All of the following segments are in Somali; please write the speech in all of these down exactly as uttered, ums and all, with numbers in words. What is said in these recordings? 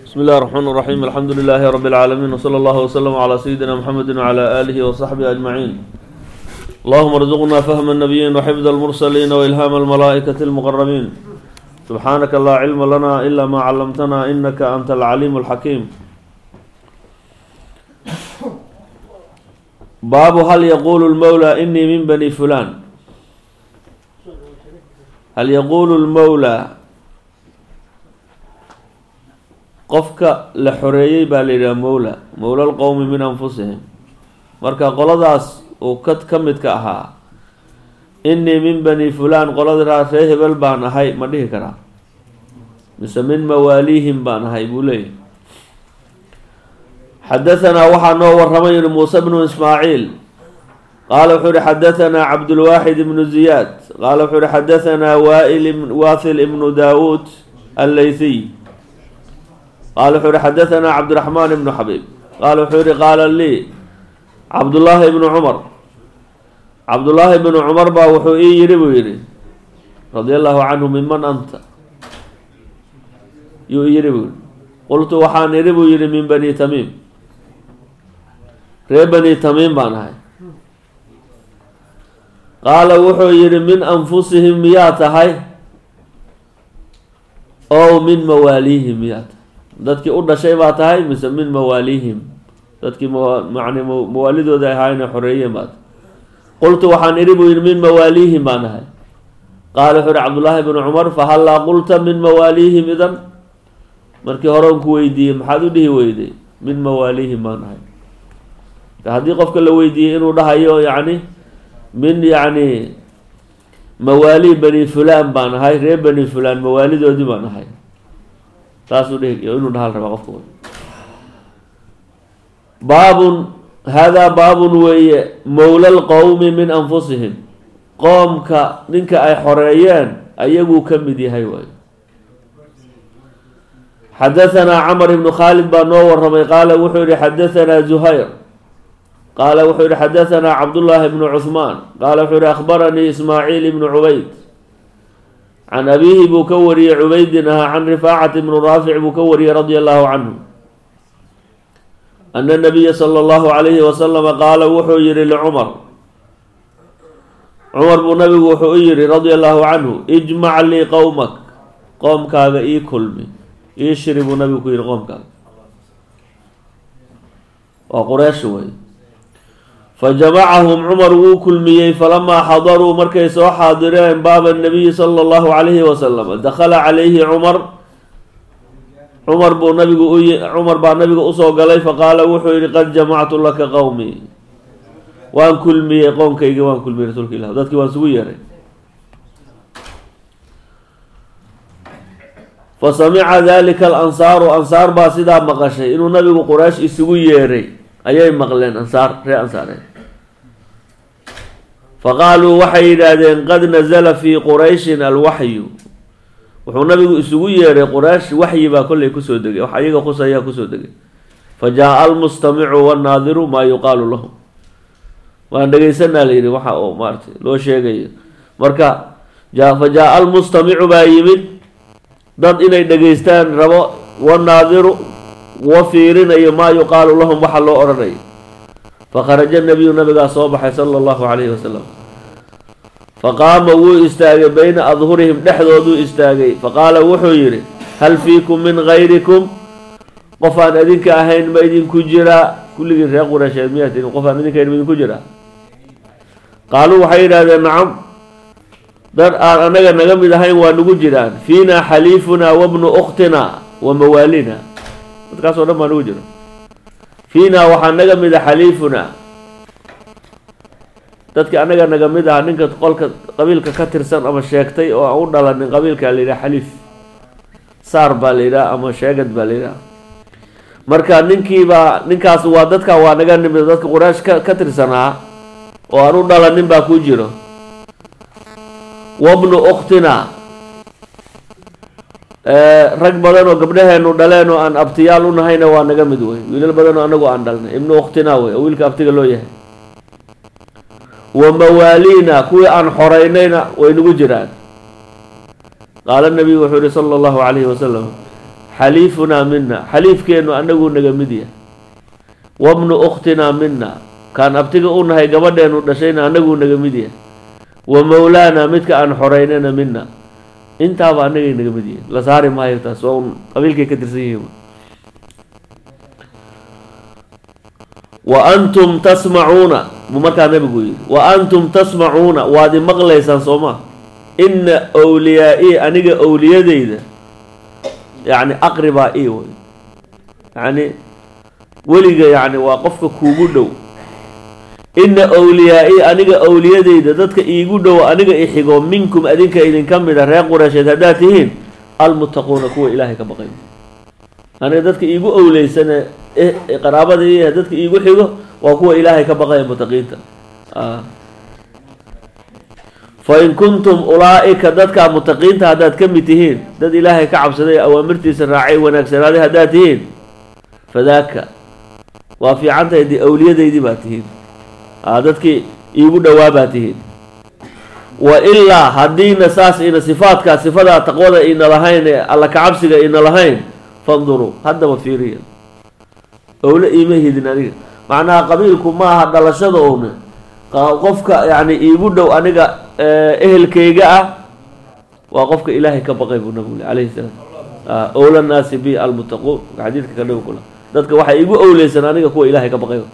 بسم الله الرحمن الرحيم الحمد لله رب العالمين وصلى الله وسلم على سيدنا محمد وعلى آله وصحبه أجمعين. اللهم ارزقنا فهم النبيين وحفظ المرسلين وإلهام الملائكة المقربين. سبحانك لا علم لنا إلا ما علمتنا إنك أنت العليم الحكيم. باب هل يقول المولى إني من بني فلان. هل يقول المولى qofka la xoreeyay baa la yidhaha mowla mowla alqowmi min anfusihim. marka qoladaas uu ka ka midka ahaa innii min bani fulaan qolada ree hebel baan ahay ma dhihi karaa mise min mawaaliihim baan ahay buu leeyahy. xadahanaa waxaa noo waramay yidhi muuse bnu ismaaciil qaala wuxuu yihi xadahanaa cabdulwaaxid ibnu ziyaad qaala wuxuu yihi xadahanaa wail waathil ibnu daawuud allaythiy qaala wuxuu yihi xadahanaa cabdiraxmaan ibnu xabiib qaala wuxuu yihi qaala lii cabdullaahi ibnu cumar cabdullaahi ibnu cumar baa wuxuu ii yidhi buu yidhi radia allahu canhu minman anta yuu i yidhi buu yihi qultu waxaan idhi buu yidhi min bani tamiim ree bani tamiim baan ahay. qaala wuxuu yidhi min anfusihim miyaa tahay ow min mawaaliihim miyaa tahay dadkii u dhashay baa tahay mise min mawaaliihim dadkii mani mawaalidooda ahaa inay xoreeyeen baa tahay. qultu waxaan idhi buu yidhi min mawaaliihim baan ahay. qaala wuxuu yihi cabdullaahi bnu cumar fahallaa qulta min mawaaliihim idan markii hore on ku weydiiyey maxaad u dhihi weyday min mawaaliihim baan ahay. haddii qofka la weydiiyey inuu dhahayo yacni min yacni mawaali bani fulaan baan ahay reer bani fulaan mawaalidoodii baan ahay saasuu dhihi inuu dhahal rabaa qofka. baabun haadaa baabun weeye mowla lqowmi min anfusihim qoomka ninka ay xoreeyeen ayaguu ka mid yahay waayo. xadahanaa camar ibnu khaalid baa noo waramay qaala wuxuu yihi xadahanaa zuhayr qaala wuxuu yihi xadahanaa cabdullaahi ibnu cuhmaan qaala wuxuu yihi akhbaranii ismaaciil ibnu cubayd can abiihi buu ka wariyey cubaydin ahaa can rifaacati ibnu raafic buu ka wariyey radia allahu canhu ana nabiya sala allahu calayhi wasalama qaala wuxuu yihi licumar cumar buu nabigu wuxuu u yihi radia allahu canhu ijmac lii qowmak qoomkaaga ii kulmi ii shiri buu nabigu ku yihi qoomkaaga waa quraysh wey. fajamacahum cumar wuu kulmiyey falamaa xadaruu markay soo xaadireen baaba nabiyi sala allahu calayhi wasalam dakhala calayhi cumar cumar buu nabigu u cumar baa nabiga usoo galay faqaala wuxuu yihi qad jamactu laka qowmii waan kulmiyey qoomkaygi waan kulmiyey rasuulka ilah dadkii waan isugu yeeray. fasamica dalika alansaaru ansaar baa sidaa maqashay inuu nabigu quraysh isugu yeeray ayay maqleen ansaar ree ansaareed. faqaaluu waxay yidhaahdeen qad nazala fii qurayshin alwaxyu wuxuu nabigu isugu yeeray quraysh waxyi baa kollay kusoo degay wax ayaga qusayaa kusoo degay. fa jaa-a almustamicu wannaadiru maa yuqaalu lahum waan dhegeysanaa la yidhi waxa oo maaratay loo sheegayo. marka fa jaa-a almustamicu baa yimid dad inay dhegeystaan rabo wannaadiru wa fiirinayo maa yuqaalu lahum waxa loo odhanayo. fakharaja nabiyu nabigaa soo baxay sala allahu calayhi wasalam faqaama wuu istaagay bayna adhurihim dhexdooduu istaagay faqaala wuxuu yidhi hal fiikum min gayrikum qof aan idinka ahayn ma idinku jiraa kulligiin reer qureysheed miyaa tihin qof aan idinka ahayn ma idinku jiraa. qaaluu waxay yidhahdeen nacam dad aan anaga naga mid ahayn waa nagu jiraan fiinaa xaliifunaa wabnu ukhtinaa wa mawaalina dadkaas oo dhan baa nagu jiro. fiinaa waxaa naga mid a xaliifunaa dadki anaga naga mid aha ninka qolka qabiilka ka tirsan ama sheegtay oo aan u dhalanin qabiilkaa la yidhaha xaliif saar baa la yidhaha ama sheegad baa la yidhaha. marka ninkiibaa ninkaas waa dadka waa naga nimid dadka quraysh ka ka tirsanaa oo aan u dhalanin baa ku jiro. wabnu ukhtinaa rag badan oo gabdhaheenu dhaleen oo aan abtiyaal u nahayna waa naga mid wey wiilal badan oo anagu aan dhalnay ibnu ukhtinaa wey oo wiilka abtiga loo yahay. wa mawaaliina kuwii aan xoreynayna way nagu jiraan. qaala nabiyu wuxuu yihi sala allahu calayhi wasalam xaliifunaa mina xaliifkeennu anaguu naga mid yahay wabnu ukhtinaa mina kaan abtiga u nahay gabadheenu dhashayna anaguu naga mid yahay wa mawlaana midka aan xoreynana mina intaaba anagay naga mid yihiin la saari maayo taas waa un qabiilkay ka tirsan yihiin wa antum tasmacuuna buu markaa nabigu yidhi wa antum tasmacuuna waad i maqlaysaan soo maa ina awliyaa-i aniga awliyadeyda yacni aqribaa i way yacni weliga yacni waa qofka kuugu dhow ina awliyaa-i aniga awliyadeyda dadka iigu dhow aniga ixigo minkum adinka idinka mid a reer qureysheed haddaad tihiin almuttaquuna kuwa ilaahay ka baqay aniga dadka iigu owleysane qaraabada iyo dadka iigu xigo waa kuwa ilaahay ka baqaya muttaqiinta fa in kuntum ulaa-ika dadkaa muttaqiinta haddaad ka mid tihiin dad ilaahay ka cabsaday awaamirtiisa raacay wanaagsanaaday haddaad tihiin fadaaka waa fiican tahay dee awliyadeydii baa tihiin dadkii iigu dhowaa baa tihiin wa ilaa haddiina saas ina sifaadkaa sifadaa taqwada ina lahayn ee alla kacabsiga ina lahayn fanduruu haddaba fiiriya owle iima hidin aniga macnaha qabiilku maaha dhalashada oona qofka yacni iigu dhow aniga ehelkayga ah waa qofka ilaahay ka baqay buu nabigu calayhi salaam owla naasi bi almuttaquun xadiidka ka dhow kula dadka waxaa iigu owleysan aniga kuwa ilaahay ka baqay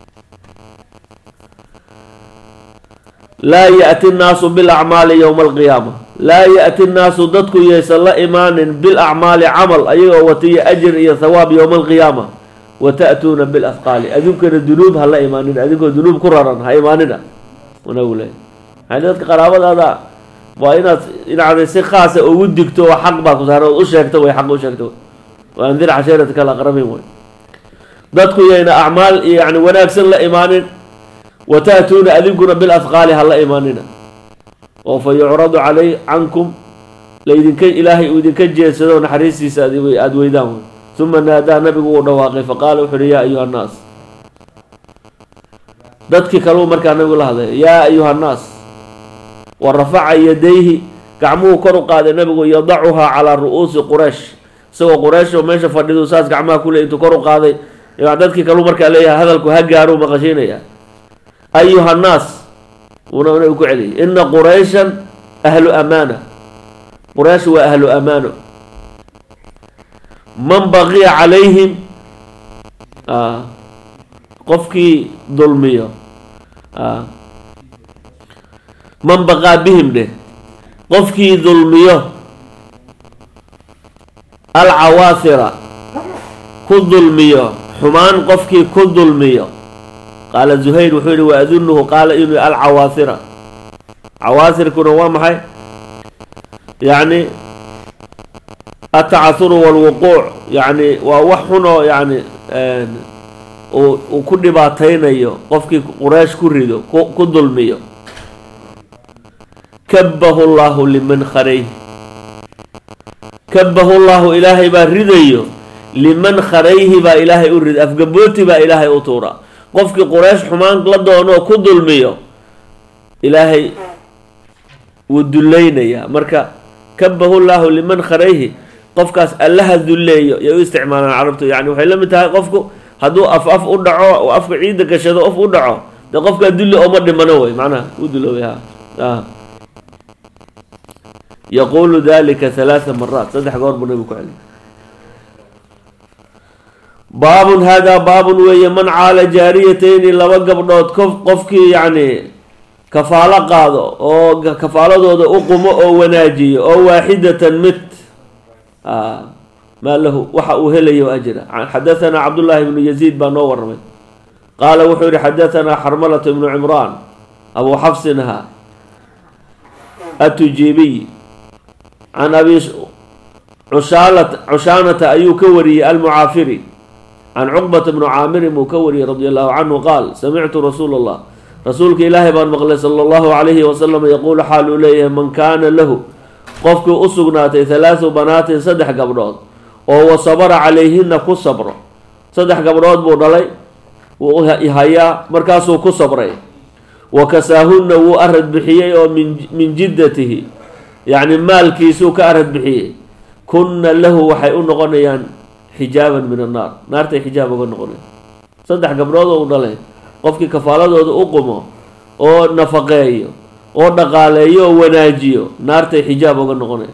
laa ya'ti nnaasu bilacmaali yowma alqiyaama laa ya'ti nnaasu dadku yaysan la imaanin bilacmaali camal ayagoo watiya ajir iyo thawaab yowma alqiyaama wa ta'tuuna bilafqaali adinkana dunuub ha la imaanin adinkoo dunuub ku raran ha imaanina wanagu leeyahy yani dadka qaraabadaada waa inaad inacday si khaasa ugu digto oo xaq baa ku saaran ood u sheegto way xaq u sheegto wa andir cashiiratka alaqrabiin way dadku yayna acmaal iyo yani wanaagsan la imaanin wa ta'tuuna adinkuna bilafqaali ha la imaanina oo fa yucradu calay cankum laydinka ilaahay uu idinka jeedsado naxariistiisa aada weydaan uma naadaa nabigu uu dhawaaqay faqaala wuxu uhi yaa ayuha annaas dadkii kaleu markaa nabigu la hadlay yaa ayuha annaas wa rafaca yadayhi gacmuhu kor u qaaday nabigu yadacuhaa calaa ru'uusi quraysh isagoo quraysh oo meesha fadhidu saas gacmaha kule intuu kor u qaaday dadkii kaleu markaa leeyahay hadalku ha gaaruu maqashiinaya ayuha annaas wuuna nabigu ku celiyay ina qurayshan ahlu amaana quraysh waa ahlu amaano man baqiya calayhim qofkii dulmiyo man baqaa bihim dheh qofkii dulmiyo alcawaasira ku dulmiyo xumaan qofkii ku dulmiyo qaala zuhayr wuxuu yihi wa adunuhu qaala inuu alcawaasira cawaasirkuna waa maxay yacni atacahuru walwuquuc yacni waa wax xun oo yacni uu ku dhibaataynayo qofkii quraysh ku rido ku dulmiyo kabbahu llahu liman kharayh kabbahu llahu ilaahay baa ridayo liman kharayhi baa ilaahay u riday afgabooti baa ilaahay u tuura qofkii quraysh xumaan la doonoo ku dulmiyo ilaahay wuu dullaynayaa marka kabbahu llahu liman kharayhi qofkaas allaha dulleeyo yay u isticmaalaan carabtu yani waxay la mid tahay qofku hadduu af af u dhaco oo afka ciidda gashado of u dhaco dee qofkaa dulli ooma dhimano wey macnaha u duloobay ha yaquulu dalika halaatha maraat saddex goor buu nabigu ku celiy baabun haadaa baabun weeye man caala jaariyatayni laba gabdhood qof qofkii yacni kafaalo qaado oo kafaaladooda u qumo oo wanaajiyo oo waaxidatan mid maa lahu waxa uu helayo ajra xadahanaa cabdullaahi ibnu yaziid baa noo warramay qaala wuxuu yihi xadahanaa xarmalata ibnu cimraan abuu xafsinha atujiibiy can abi cushaanata ayuu ka wariyey almucaafiri can cuqbata bnu caamirin buu ka wariyey radi allahu canhu qaal samictu rasuula allah rasuulka ilaahay baan maqlay sala allahu calayhi wasalam yaquulu xaal uu leeyahay man kaana lahu qofkii u sugnaatay halaathu banaatin saddex gabdhood oo wa sabara calayhina ku sabro saddex gabdhood buu dhalay wuu hayaa markaasuu ku sabray wa kasaahunna wuu arad bixiyey oo min min jiddatihi yacni maalkiisuu ka arad bixiyey kunna lahu waxay u noqonayaan xijaaban min annaar naartay xijaab uga noqonayaan saddex gabdhood oo u dhalay qofkii kafaaladooda u qumo oo nafaqeeyo oo dhaqaaleeyo oo wanaajiyo naartay xijaab uga noqonayaan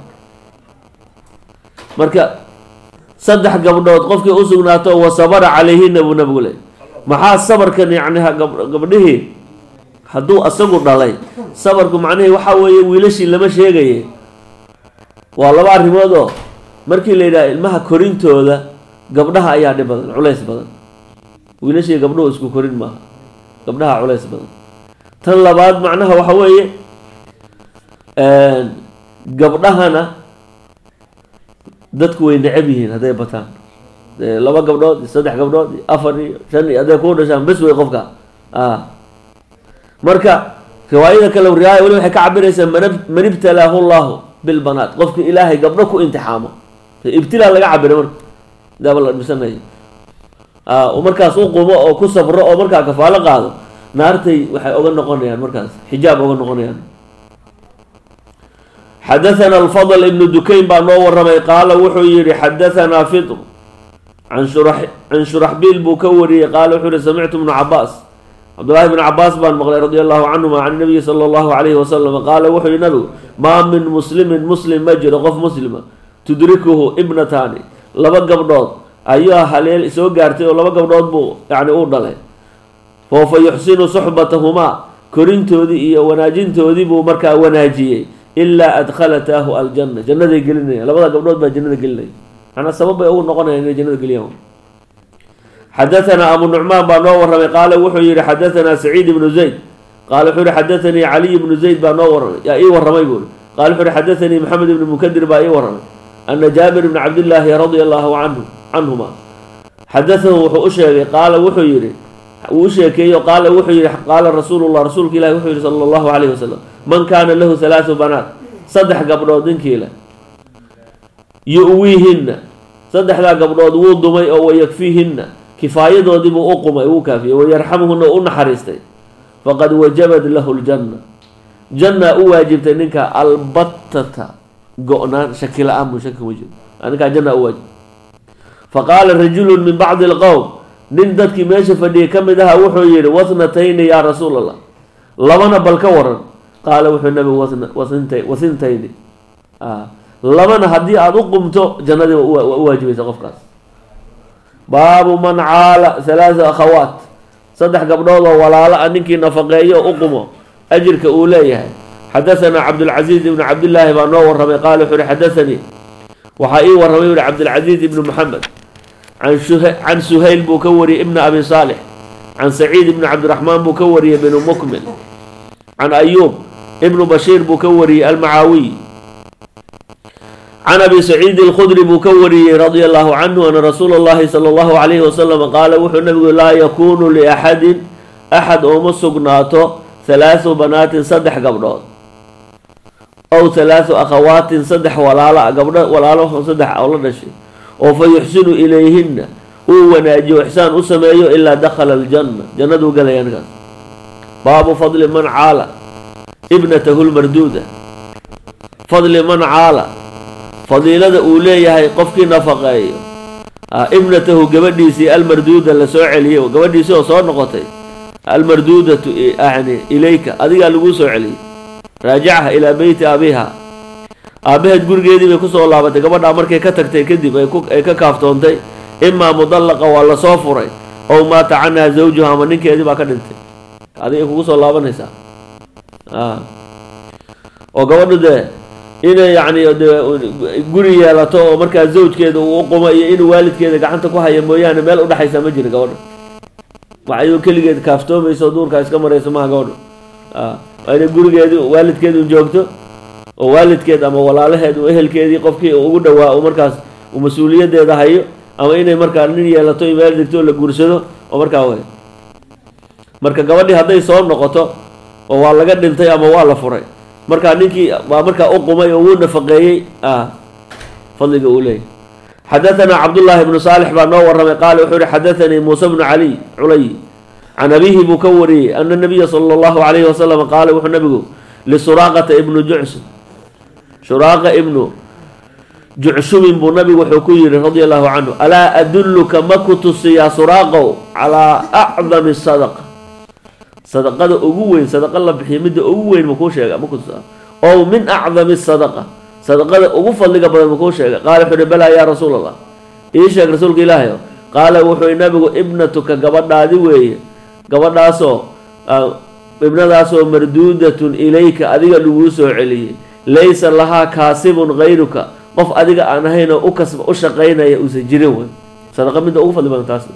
marka saddex gabdhood qofkii u sugnaato wasabara calayhina buu nabigu leey maxaa sabarkan yacni gabdhihii hadduu asagu dhalay sabarku macnihii waxaa weeye wiilashii lama sheegaye waa laba arrimood oo markii la yidhaha ilmaha korintooda gabdhaha ayaa dhib badan culays badan wiilashii gabdhuhu isku korin maaha gabdhaha culays badan tan labaad macnaha waxa weeye gabdhahana dadku way necab yihiin hadday bataan laba gabdhood saddex gabdhood afar iyo shan iyo hadday kuu dhashaan bes wey qofka a marka riwaayada kale riwaaya weli waxay ka cabiraysaa man man ibtalaahu llahu bilbanaat qofki ilaahay gabdho ku imtixaamo ibtilaa laga cabiray marka daaba la dhibsanayo a markaas u qumo oo ku sabro oo markaa kafaalo qaado naartay waxay oga noqonayaan markaas xijaab oga noqonayaan xadathana alfadl ibnu dukayn baa noo waramay qaala wuxuu yihi xadathana fitr can shura can shuraxbiil buu ka wariyey qaala wuxuu yihi samictu ibnu cabaas cabdullahi bn cabaas baan maqlay radi allahu canhuma can nabiyi sala allahu alayhi wasalam qaala wuxuu yihi nabigu maa min muslimin muslim ma jiro qof muslima tudrikuhu ibnataani laba gabdhood ayaa haleel soo gaartay oo laba gabdhood buu yani u dhalay oo fa yuxsinu suxbatahumaa korintoodii iyo wanaajintoodii buu markaa wanaajiyey ilaa adkhalataahu aljanna jannaday gelinaya labada gabdhood baa jannada gelinaya manaa sabab bay ugu noqonayaan inay jannada geliyaan xadathana abu nucmaan baa noo waramay qaala wuxuu yihi xadathana saciid ibnu zayd qaala wuxuu yihi xadathanii caliy ibnu zayd baa noo waramay yaa ii waramay buuri qaala wuxuu yihi xadathanii maxamed ibnu munkadir baa ii waramay ana jaabir ibna cabdillaahi radia allahu canhu canhuma xadatahu wuxuu u sheegay qaala wuxuu yihi wuu u sheekeeyo qaala wuxuu yihi qaala rasuulullah rasuulka ilahi wuxuu yihi sala allahu calayhi wasalam man kaana lahu halaathu banaat saddex gabdhood ninkii leh yu-wiihinna saddexdaa gabdhood wuu dumay oo wayakfiihinna kifaayadoodiibuu u qumay wuu kaafiyey wayarxamuhuna u naxariistay faqad wajabat lahu ljanna janna u waajibtay ninka albatata go-naan shaki la-aan buu shaki wajib ninkaa janna u waajib faqaala rajulu min bacdi alqowm nin dadkii meesha fadhiyay ka mid aha wuxuu yihi wathnatayni yaa rasuul allah labana bal ka waran qaala wuxuu nabigu wasinta wasintayni labana haddii aada u qumto jannadii waa u waajibaysa qofkaas baabu man caala halaatha akhawaat saddex gabdhood oo walaalo a ninkii nafaqeeyo u qumo ajirka uu leeyahay xadathana cabdulcaziiz ibnu cabdillaahi baa noo waramay qaala wuxuu yihi xadathanii waxaa ii waramay uhi cabdilcaziiz ibnu maxamed can suhayl buu ka wariyey ibna abi saalix can saciid ibni cabdiraxmaan buu ka wariyey binu mukmil can ayuub ibnu bashiir buu ka wariyey almacaawiy can abi saciid alkhudri buu ka wariyey radia allahu canhu ana rasuula allahi sala allahu calayhi wasalam qaala wuxuu nabigu laa yakuunu liaxadin axad ooma sugnaato halaathu banaatin saddex gabdhood ow halaathu akhawaatin saddex walaala gabdho walaalo saddex oo la dhashay oo fa yuxsinu ilayhinna uu wanaajiyo ixsaan u sameeyo ilaa dakhala aljanna jannaduu galaya ninkaas baabu fadli man caala ibnatahu lmarduuda fadli man caala fadiilada uu leeyahay qofkii nafaqeeyo ibnatahu gabadhiisii almarduuda la soo celiyey gabadhiisii oo soo noqotay almarduudatu yani ilayka adigaa laguu soo celiyey raajacha ilaa beyti abiha aabaheed gurigeedii bay kusoo laabatay gabadhaa markay ka tagtay kadib ay ka kaaftoontay imaa mudallaqa waa lasoo furay ow maata canhaa zawjuha ama ninkeedii baa ka dhintay adigay kugu soo laabanaysaa oo gabadhu dee inay yacni guri yeelato oo markaa zawjkeeda uu uqumo iyo inuu waalidkeeda gacanta ku haya mooyaane meel udhexaysa ma jira gabadha waxayuu keligeed kaaftoomayso duurkaa iska marayso maha gabadha waa inay gurigeedi waalidkeedu joogto oo waalidkeed ama walaalaheed u ehelkeedii qofkii ugu dhawaa u markaas uu mas-uuliyadeeda hayo ama inay markaa nin yeelato meel degto oo la guursado oo markaa way marka gabadhii hadday soo noqoto oo waa laga dhintay ama waa la furay markaa ninkii baa markaa u qumay oo wuu nafaqeeyey fadliga uu leeyahy xadathana cabdullaahi bnu saalix baa noo waramay qaala wuxuu yihi xadathanii muusa bnu caliy culay can abihi buu ka wariyey ana nabiya sala allahu calayhi wasalam qaala wuxuu nabigu lisuraaqata ibnu jucsun shuraaqa ibnu جعشم بو نبي وحكير رضي الله عنه ألا أدلك مكتس يا سراقو على أعظم الصدقة صدقة أقوين صدقة الله بحمد أقوين مكوشة مكتس أو من أعظم الصدقة صدقة أقفل لك بدل مكوشة قال حر بلا يا رسول الله إيش يا رسول الله قال وحي نبي ابنتك قبل هذه وهي قبل ناسو آه ابن ناسو مردودة إليك أذيك لوسو علي ليس لها كاسب غيرك قف أذيك أنا هنا أكسب أشقينا يا أسجرون صدقة من أقفل لمن تاسو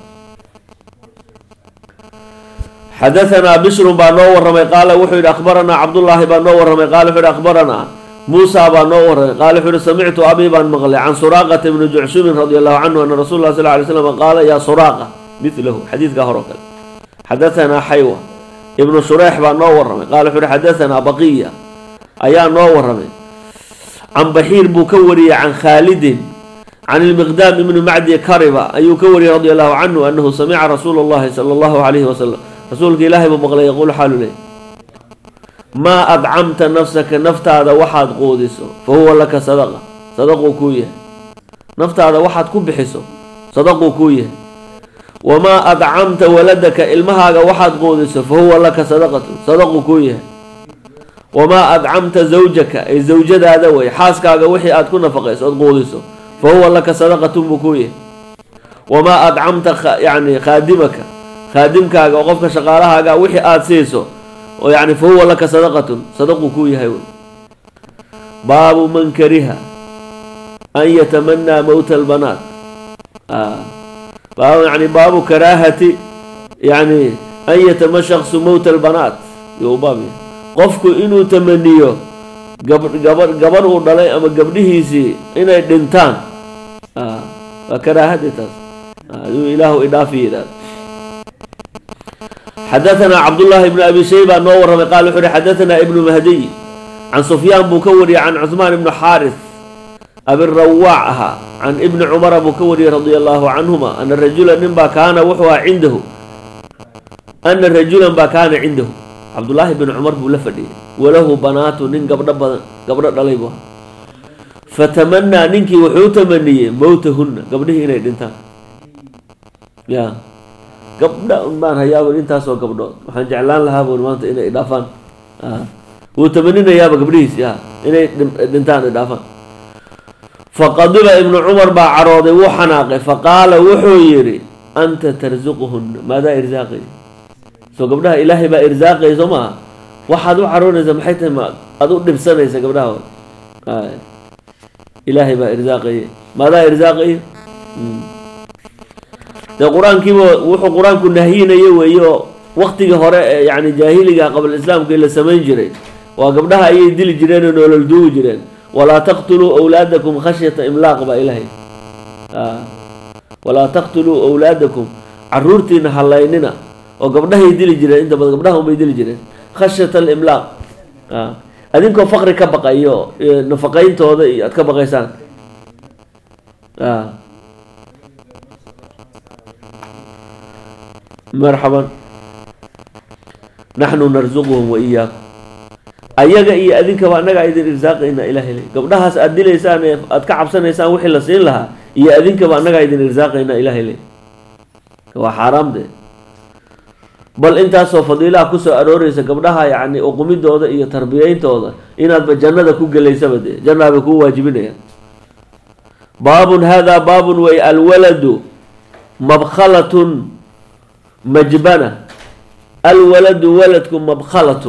حدثنا بشر بن نور رمي قال وحي أخبرنا عبد الله بن نور رمي قال وحي أخبرنا موسى بن نور قال وحي سمعت أبي بن مغلي عن سراقة بن جعشم رضي الله عنه أن رسول الله صلى الله عليه وسلم قال يا سراقة مثله حديث قهرك حدثنا حيوة ابن شريح بن نور رمي قال وحي حدثنا بقية أيا نور رمي عن بحير بكوري عن خالد عن المقدام بن معدي كربة أي كوري رضي الله عنه أنه سمع رسول الله صلى الله عليه وسلم رسولك إلهي بمغلي يقول حاله لي ما أدعمت نفسك نفت هذا واحد قودسه فهو لك صدقة صدقه كويه نفت هذا واحد كب بحسه صدقه كويه وما أدعمت ولدك إلمها واحد قودسه فهو لك صدقة صدقه كويه وما أدعمت زوجك أي زوجة هذا وي حاسك وحي أتكون فقيس قودسه فهو لك صدقة بكويه وما أدعمت خ... يعني خادمك خادمك وقفك شغالها وحي آتسيسو ويعني فهو لك صدقة صدقه كوي هايون باب من كره أن يتمنى موت البنات آه. باب يعني باب كراهة يعني أن يتمنى شخص موت البنات يو بابي قفك إنو تمنيو قبر قبر قبر ودلي أما قبره سي إنو دنتان آه. وكراهة تاس آه. إله إضافي ذات حدثنا عبد الله بن أبي شيبة نور قال حري حدثنا ابن مهدي عن سفيان بكوري عن عثمان بن حارث أبي الرواعها عن ابن عمر بكوري رضي الله عنهما أن الرجل نبا كان وحوى عنده أن الرجل نبا كان عنده عبد الله بن عمر بلفدي وله بنات نين قبر قبر دليبها فتمنى ننكي وحو تمني موتهن قبله إلى دنتان يا gabdha baan hayaaba intaasoo gabdhood waxaan jeclaan lahaa buu maanta inay dhaafaan ah wuu tamaninayaaba gabdhihiis yaa inay dhintaan dhaafaan faqadiba ibn umar baa carooday wuu xanaaqay faqaala wuxuu yiri anta tarzuquhun maada irzaaqi soo gabdhaha ilaahay baa irzaaqay soo ma waxaad u caroonaysaa maxay tahay ma aad u dhibsanaysa gabdhaha ah ilaahay baa irzaaqay maada irzaaqi القرآن كيما وحو القرآن كنا هينا يويو وقت هراء يعني جاهلية قبل الإسلام كلا سمين جرين وقبلها أي دل جرين ونولدو جرين ولا تقتلوا أولادكم خشية إملاق بإلهي آه. ولا تقتلوا أولادكم عرورتين حلايننا وقبلها يدل جرين انت قبلها هم يدل جرين خشية الإملاق آه. أدينكم فقر كبقى أيو نفقين توضي أتكبقى يسان آه. مرحبا نحن نرزقهم وإياكم أيجا إيه أذنك وأنا قاعد إرزاق إن إله إليه قبلها سأدي لسان أتكعب سنة إنسان وحلا سين لها إيه أذنك وأنا قاعد إرزاق إن إله إليه هو حرام ده بل أنت سوف فضيلة كسر أروريس قبلها يعني أقومي دودا إيه تربيين دودا إن الجنة كوج ليس بده جنة بكو واجبين باب هذا باب والولد مبخلة مجبنة الولد ولدكم مبخلة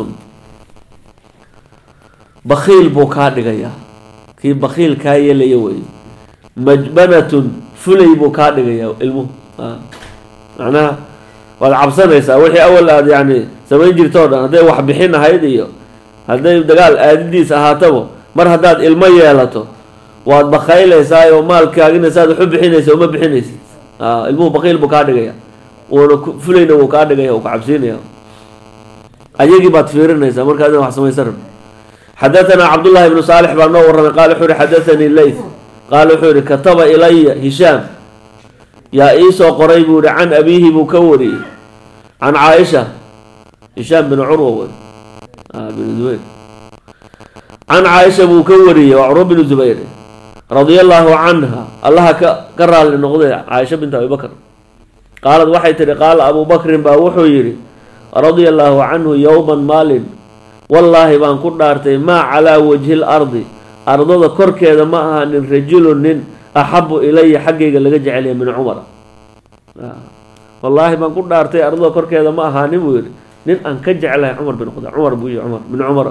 بخيل بوكاد غيا كي بخيل كاي ليوي مجبنة فلي بوكاد غيا المهم آه. معناها والعبسنة يسا وحي أول يعني سوين جرتون هذا واحد بحين هيديو هذا دقال أديس أهاتبو مر هداد المية يلاتو واد بخيل يسا ومال كاغين يسا حب حين يسا وما بحين يسا آه. المهم بخيل بوكاد غيا وفلينا وكاد غيا وكعبسين يا أيجي باتفيرنا يسا مر كذا وحسمي سرب حدثنا عبد الله بن صالح بن نور قال حوري حدثني الليث قال حوري كتب إلي هشام يا إيسو قريب عن أبيه بكوري عن عائشة هشام بن عروة آه بن زبير عن عائشة بكوري وعروة بن زبير رضي الله عنها الله كرر لنقضي عائشة بنت أبي بكر قالت وحي تري قال أبو بكر باوحو يري رضي الله عنه يوما مال والله بان كدارتي ما على وجه الأرض أرض كرك إذا ما أن رجل نن أحب إلي حقيقة اللي جعل من عمر آه. والله بان كدارتي أرض كرك إذا ما أهاني ويري نن أن كجعل عمر بن خطاب عمر بوي عمر من عمر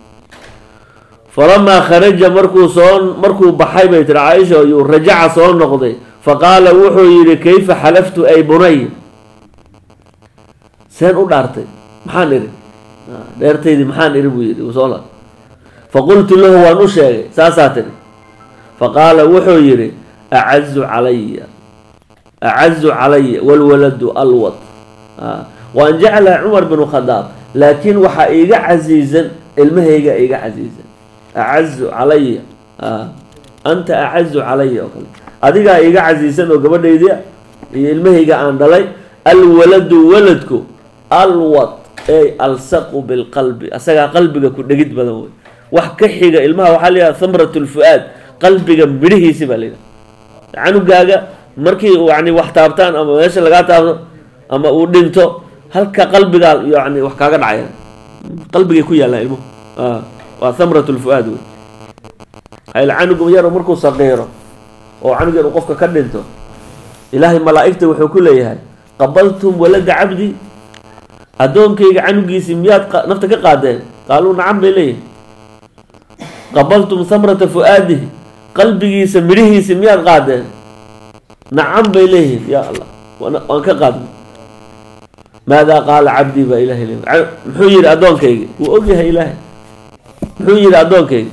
فلما خرج مركو صون مركو بحي بيت عائشة ورجع صون نقضي فقال وحو يري كيف حلفت أي بني سين أدارتي محان إري دارتي دي محان إري بويري وصولا فقلت له ونشاي ساساتني فقال وحو يري أعز علي أعز علي والولد الوط آه. وأن جعل عمر بن الخطاب لكن وحا إيقا عزيزا المهيقا إيقا عزيزا أعز علي آه. أنت أعز علي أديك إيقا عزيزا وقبل يدي المهيقا عند لي الولد ولدك الوط أي ألصق بالقلب أساقا قلبك كنت بدوي وحكحيقا المها وحاليها ثمرة الفؤاد قلبك مريه سيبا لنا عنو قاقا مركي يعني وحتابتان أما ماشي لقاتها أما ودنتو هل كقلبك يعني وحكاقا دعيا قلبك يكون يلا علمه آه وثمرة الفؤاد هاي العنق يرى مركو صغيرة وعنق يرى قفك كدنتو إلهي ملائكته وحكو لي هاي قبلتم ولد عبدي أدون كي عنقي سميات نفتك قادين قالوا نعم بليه قبلتم ثمرة فؤاده قلبي سمريه سميات قادين نعم بليه يا الله وأنا كقادم ماذا قال عبدي بإله إله محير أدون كي وأجيها إلهي محير أدون كي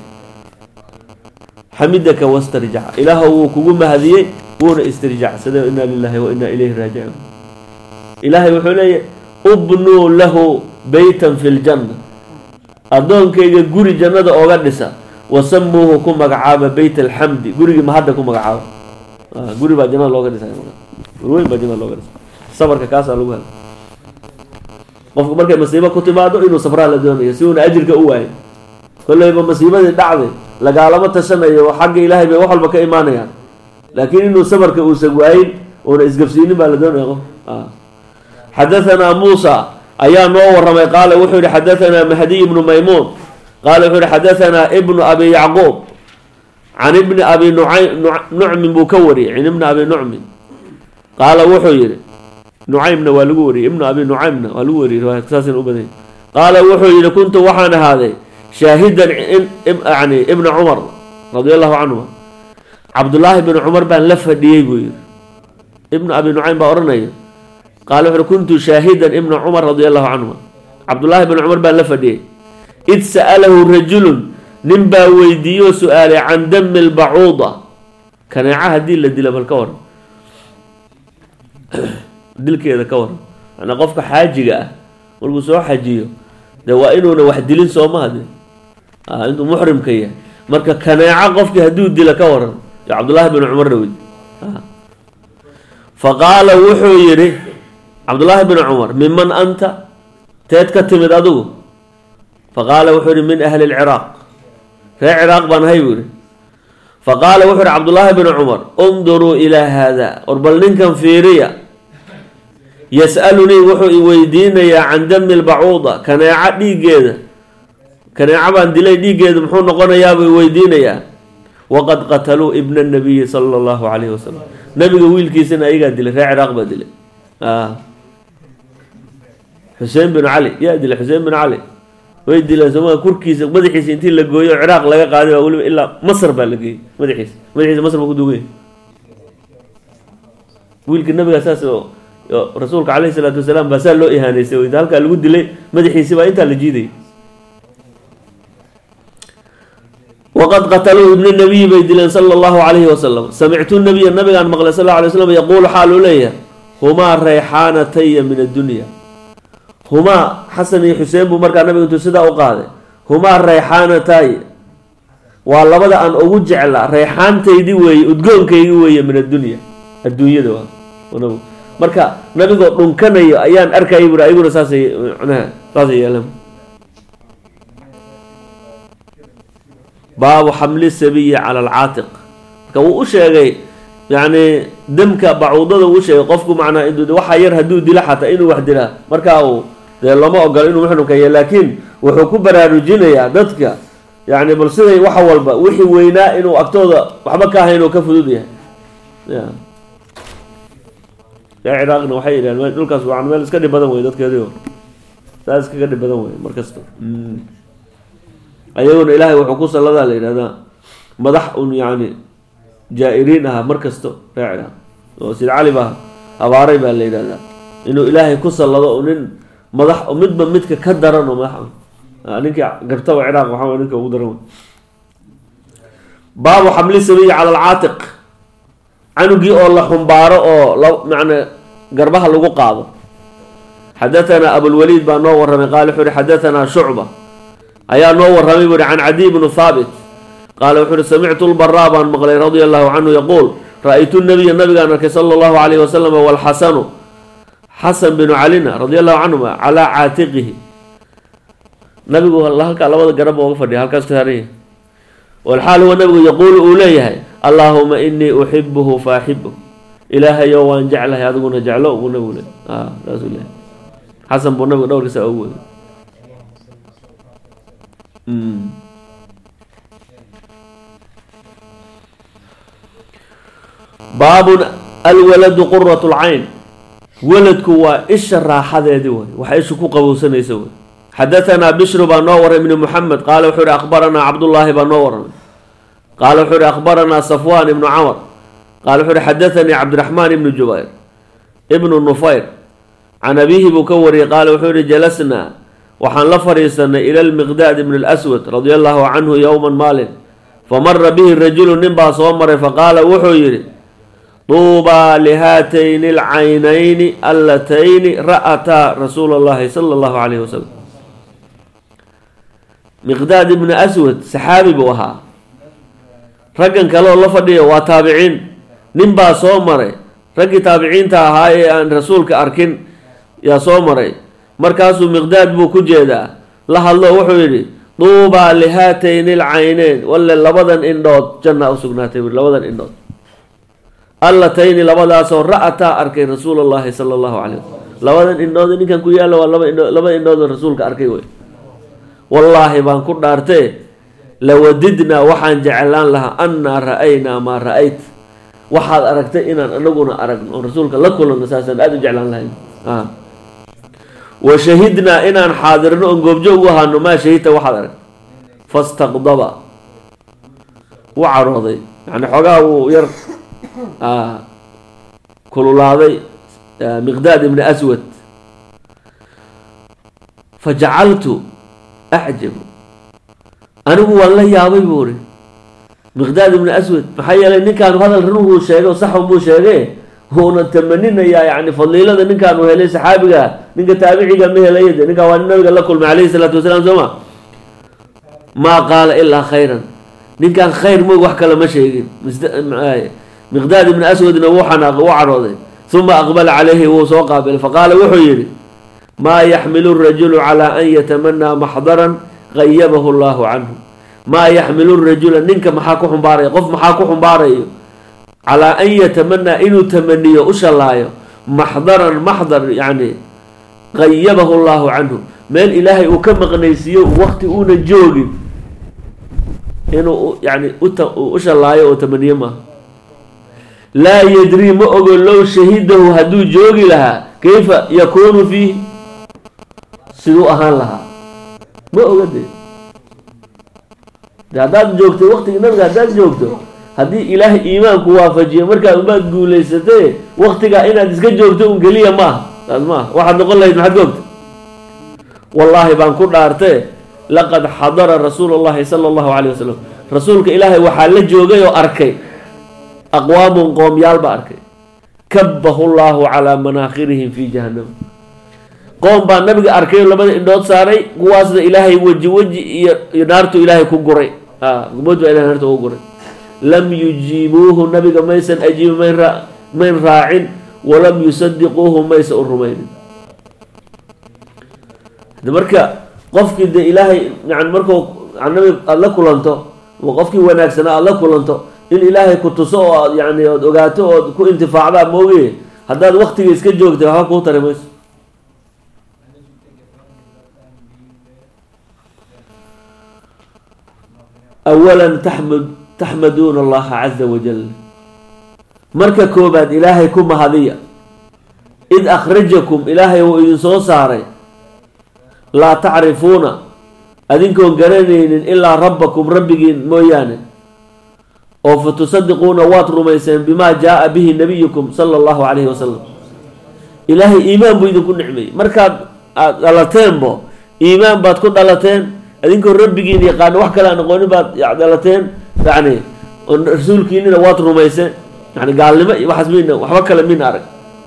حمدك واسترجع إله وكوكو هذه ونا استرجع سيدنا إنا لله وإنا إليه راجعون إلهي وحولي ابنوا له بيتا في الجنة أدون كي قوري جنة أغنسا وسموه كما قعابة بيت الحمد قوري ما هذا كما قعابة قوري با جنة أغنسا قوري با جنة أغنسا صبر كاسا لغة qofku markay masiibo ku timaado inuu safraa la doonayo si uu ajirka u waayo kullayba masiibada dhacday lagaalama tashanayo xagga Ilaahay bay wax walba ka iimaanayaan laakiin inuu sabarka uu sagwaayay oo isgabsiinin baa la doonayo ah حدثنا موسى ayaa noo waramay qaal wuxuu yiri حدثنا مهدي ibn maymun qaal wuxuu yiri حدثنا ابن ابي يعقوب عن ابن ابي نعيم بكوري عن ابن ابي نعيم قال wuxuu yiri نعيمنا والوري ابن أبي نعيمنا والوري رواية أساس أبدي قال وحي إذا كنت وحنا هذا شاهدا يعني ابن عمر رضي الله عنه عبد الله بن عمر بن لفه ديبوير ابن أبي نعيم بأرنية قال وحي كنت شاهدا ابن عمر رضي الله عنه عبد الله بن عمر بن لفه دي إذ سأله رجل نبا ويديو سؤال عن دم البعوضة كان عهد دي لدي لما الكور dilkeeda ka war ana qofka xaajiga ah walbu soo xajiyo dawaa'inuuna wax dilin Soomaaliya ah intuu muhrimka yahay marka kanaaca qofki haduu dila ka waran ya Abdullah ibn Umar rawid ah faqala wuxuu yiri Abdullah ibn Umar mimman anta teed ka timid adigu faqala wuxuu yiri min ahli al-Iraq ree Iraq baan hayburi faqala wuxuu yiri Abdullah ibn Umar unduru ila hada urbal ninkan fiiriya يسألني وحو ويدينيا عن دم البعوضة كان يعدي جيدا كان يعبان دلي دي جيدا محون نقونا ويدينيا وقد قتلوا ابن النبي صلى الله عليه وسلم نبي قويل كيسنا ايقا دلي راعي رغبة دلي آه. حسين بن علي يا دلي حسين بن علي ويدي لزمان كوركيس مدحيس انتي لقوية عراق لقا قادم اقول الا مصر بلقي مدحيس مدحيس مصر بقودوه ويل النبي اساسه رسولك عليه الصلاة والسلام بسال له إهانيسي وإذا هلك الود لي مدحيسي بقى إنت اللي جيدي وقد قتلوا ابن النبي بيدلين صلى الله عليه وسلم سمعت النبي النبي عن مغلى صلى الله عليه وسلم يقول حال لي هما ريحانتي من الدنيا هما حسن حسين بمركع النبي كنت سدا وقاده هما ريحانتي والله بدأ أن أوجع له ريحانتي دي وي أدقون كي وي من الدنيا الدنيا دوا ونبو marka nabiga dhunkanayo ayaan arkay bur ayaguna saasay cunaha saasay yeelan baabu hamli sabiy ala al-aatiq كو أشيء يعني دمك بعوضة وشيء قفكم معنا إنه وحير هدو دلا حتى إنه واحد دلا مركاو ده الله ما قال إنه محنو كي لكن وحكوا براروجين يا دتك يعني بالصدق وحول بقى وحي وينا إنه أكتوضة وحبكها إنه كفدو ديها يا يا عراقنا وحي يعني نقول كسر عن مال سكدي بدن ويدات كذي تاس كذي بدن وين مركزته أيون إلهي وحكوا صلى الله عليه هذا مدح يعني جائرينها مركزته فعلا وسيد علي بها أباري بها الليلة هذا إنه إلهي كسر الله ونن مدح ومد من مدك كدرن ومدح أنك قرتوا عراق وحاول أنك مدرون باب حمل السبي على العاتق عنو جي الله حنباره أو لو معنى قربها لو قاضي حدثنا أبو الوليد بن نور رمي قال حوري حدثنا شعبة أيا نور رمي عن عدي بن ثابت قال وحوري سمعت البراء بن مغلي رضي الله عنه يقول رأيت النبي النبي أنك صلى الله عليه وسلم والحسن حسن بن علينا رضي الله عنهما على عاتقه نبي الله قال الله قرب وفدي هل كاستهريه والحال هو النبي يقول أوليه اللهم إني أحبه فأحبه إلهي يوان جعله هذا قلنا جعله ونقول آه رسول الله حسن بن نبي دور سأول باب الولد قرة العين ولدك هو إيش الراحة ذي وحيش كو قبوسنا يسوي حدثنا بشر بن نور بن محمد قال وحر أخبرنا عبد الله بن نور قال وحر أخبرنا صفوان بن عمر قال وحر حدثني عبد الرحمن بن جبير ابن النفير عن أبيه بكوري قال وحر جلسنا وحن لفريسنا إلى المقداد بن الأسود رضي الله عنه يوما مال فمر به الرجل نبا صومر فقال وحيري طوبى لهاتين العينين اللتين رأتا رسول الله صلى الله عليه وسلم مقداد بن أسود سحابي بوها رجن كلو الله فدي وتابعين نبا صومر رجي تابعين تا هاي عن رسولك أركن يا صومر مركز مقداد بو كجدا الله الله وحيري طوبى لهاتين العينين ولا لبدن إندوت جنة أسقناتي لبدن إندوت اللتين لبدا سو رأتا أركي رسول الله صلى الله عليه وسلم لبدا إندود إن كان كويا لبدا إندود رسولك أركي وي والله بان كنت أرتي لوددنا وحن جعلان لها أن رأينا ما رأيت وحد أركتي إنا نقولنا أركنا ورسولك لكل أساسا أدو جعلان لها آه. وشهدنا إنا حاضرنا ونقوم جوها أنه ما شهدت وحد أرك فاستغضب وعرضي يعني حقاه ير آه كل هذا آه مقداد بن أسود فجعلت أعجب أنا هو والله يا أبي بوري مقداد بن أسود فحيا لأن كانوا هذا الرنو شيء وصح مو شيء هو نتمنينا يا يعني فضيلة إن كانوا هلي سحابي نك تابعي قال مه ليد نك وانا قال لكم عليه الصلاة والسلام زمان ما قال إلا خيرا نك كان خير مو وحكى لما شيء مقداد بن أسود نوحنا وعرضه ثم أقبل عليه وهو قابل فقال وحيري ما يحمل الرجل على أن يتمنى محضرا غيبه الله عنه ما يحمل الرجل ننك محاكو حنباري قف محاكو حنباري على أن يتمنى إنه تمنيه أش الله محضرا محضر يعني غيبه الله عنه ما الإلهي وكم غنيسيه وقت أون الجوج إنه يعني أش الله وتمنيه ما لا يدري ما أقول لو شهيده هدو جوجي لها كيف يكون فيه سلو أهان لها ما أقول دي هذا جوجته وقت النبي هذا جوجته هذه إله إيمان كوافجية مركا ما تقول ليسته وقتك إنا تسكت جوجته ونقليه ما ما واحد نقول له ما حد جوجته والله بانكر أرته لقد حضر رسول الله صلى الله عليه وسلم رسولك إلهي وحال جوجي وأركي أقوام قوم يالبا أركي كبه الله على مناخرهم في جهنم قوم بان نبي أركي لما إندوت ساري قواصد إلهي وجه وجه ينارتو إلهي كقري آه قمودوا إلهي نارتو كقري لم يجيبوه النبي ما يسن أجيب من را من راع ولم يصدقوه ما يسأل الرمين هذا مركا قفك ده إلهي يعني مركو عن النبي الله كلانتو وقفك وناك سنة الله كلانتو in ilaahay ku tuso oo yani ood ogaato ood ku intifaacdaa mooge haddaad waktiga iska joogtay waxba kuu tari mayso. awalan taxmud taxmaduuna allaha caza wajal, marka koobaad ilaahay ku mahadiya. id akhrajakum, ilaahay uu idin soo saaray, laa tacrifuuna adinkoon garanaynin ilaa rabbakum rabbigiin mooyaane, oo fa tusadiquuna waad rumayseen bimaa jaa bihi nabiyukum sala allahu calayhi wasalam. ilaahay iimaan buu idinku nicmeeyey, markaad aad dhalateenbo iimaan baad ku dhalateen, adinkoo rabbigiin yaqaano wax kale aan aqoonin baad dhalateen, yani rasuulkiinina waad rumayseen, yani gaalnimo iyo waxaas mina waxba kale mina arag.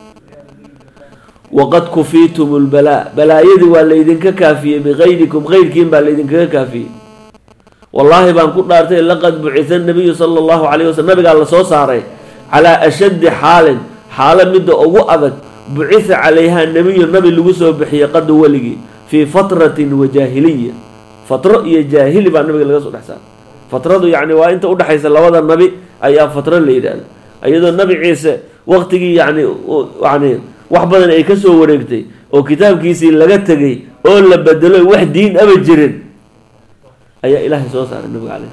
waqad kufiitum lbalaa, balaayadii waa laydinka kaafiyey bikayrikum, kayrkiin baa laydinkaga kaafiyey. wallaahi baan ku dhaartay laqad bucitha nabiyu sala allahu calayhi wasalam, nabigaa la soo saaray calaa ashaddi xaalin, xaalo midda ugu adag, bucitha calayhaa nabiyu nabi lagu soo bixiyey qadu weligii, fii fatratin wa jaahiliya, fatro iyo jaahili baa nabiga laga soo dhex saaray. fatradu yani waa inta udhexaysa labada nabi ayaa fatro la yidhaahda, iyadoo nabi ciise waqtigii yani yani wax badan ay ka soo wareegtay oo kitaabkiisii laga tegay oo la bedelo wax diin aba jirin ayaa ilaahay soo saaray nabiga caleyh.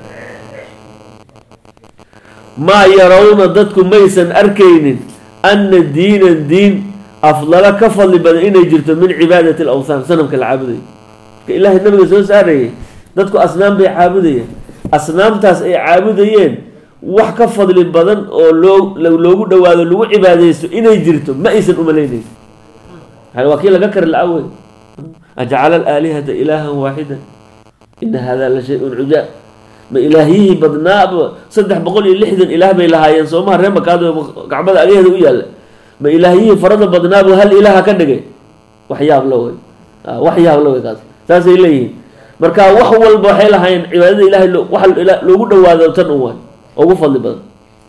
maa yarawna, dadku maysan arkaynin anna diinan diin afdala ka fadli badan inay jirto min cibaadati alawthaan, sanamka la caabudayo. marka ilaahay nabiga soo saarayay dadku asnaam bay caabudayeen, asnaamtaas ay caabudayeen wax ka fadli badan oo loo loogu dhawaado lagu cibaadaysto inay jirto ma aysan umalaynaysa. waa kii laga kari la-a wey, ajcala alaalihata ilaahan waaxida ina hada la shay-un cujaab. ma ilaahyihii badnaaba saddex boqol iyo lixdan ilaah bay lahaayeen soomaha ree makaado gacbada agaheeda u yaalla, ma ilaahyihii farada badnaaba hal ilaaha ka dhigay. wax yaab la wey, wax yaab la wey kaas, saasay leeyihiin. marka wax walba waxay lahaayeen cibaadada ilahay wax loogu dhawaado tan un waay ugu fadli badan.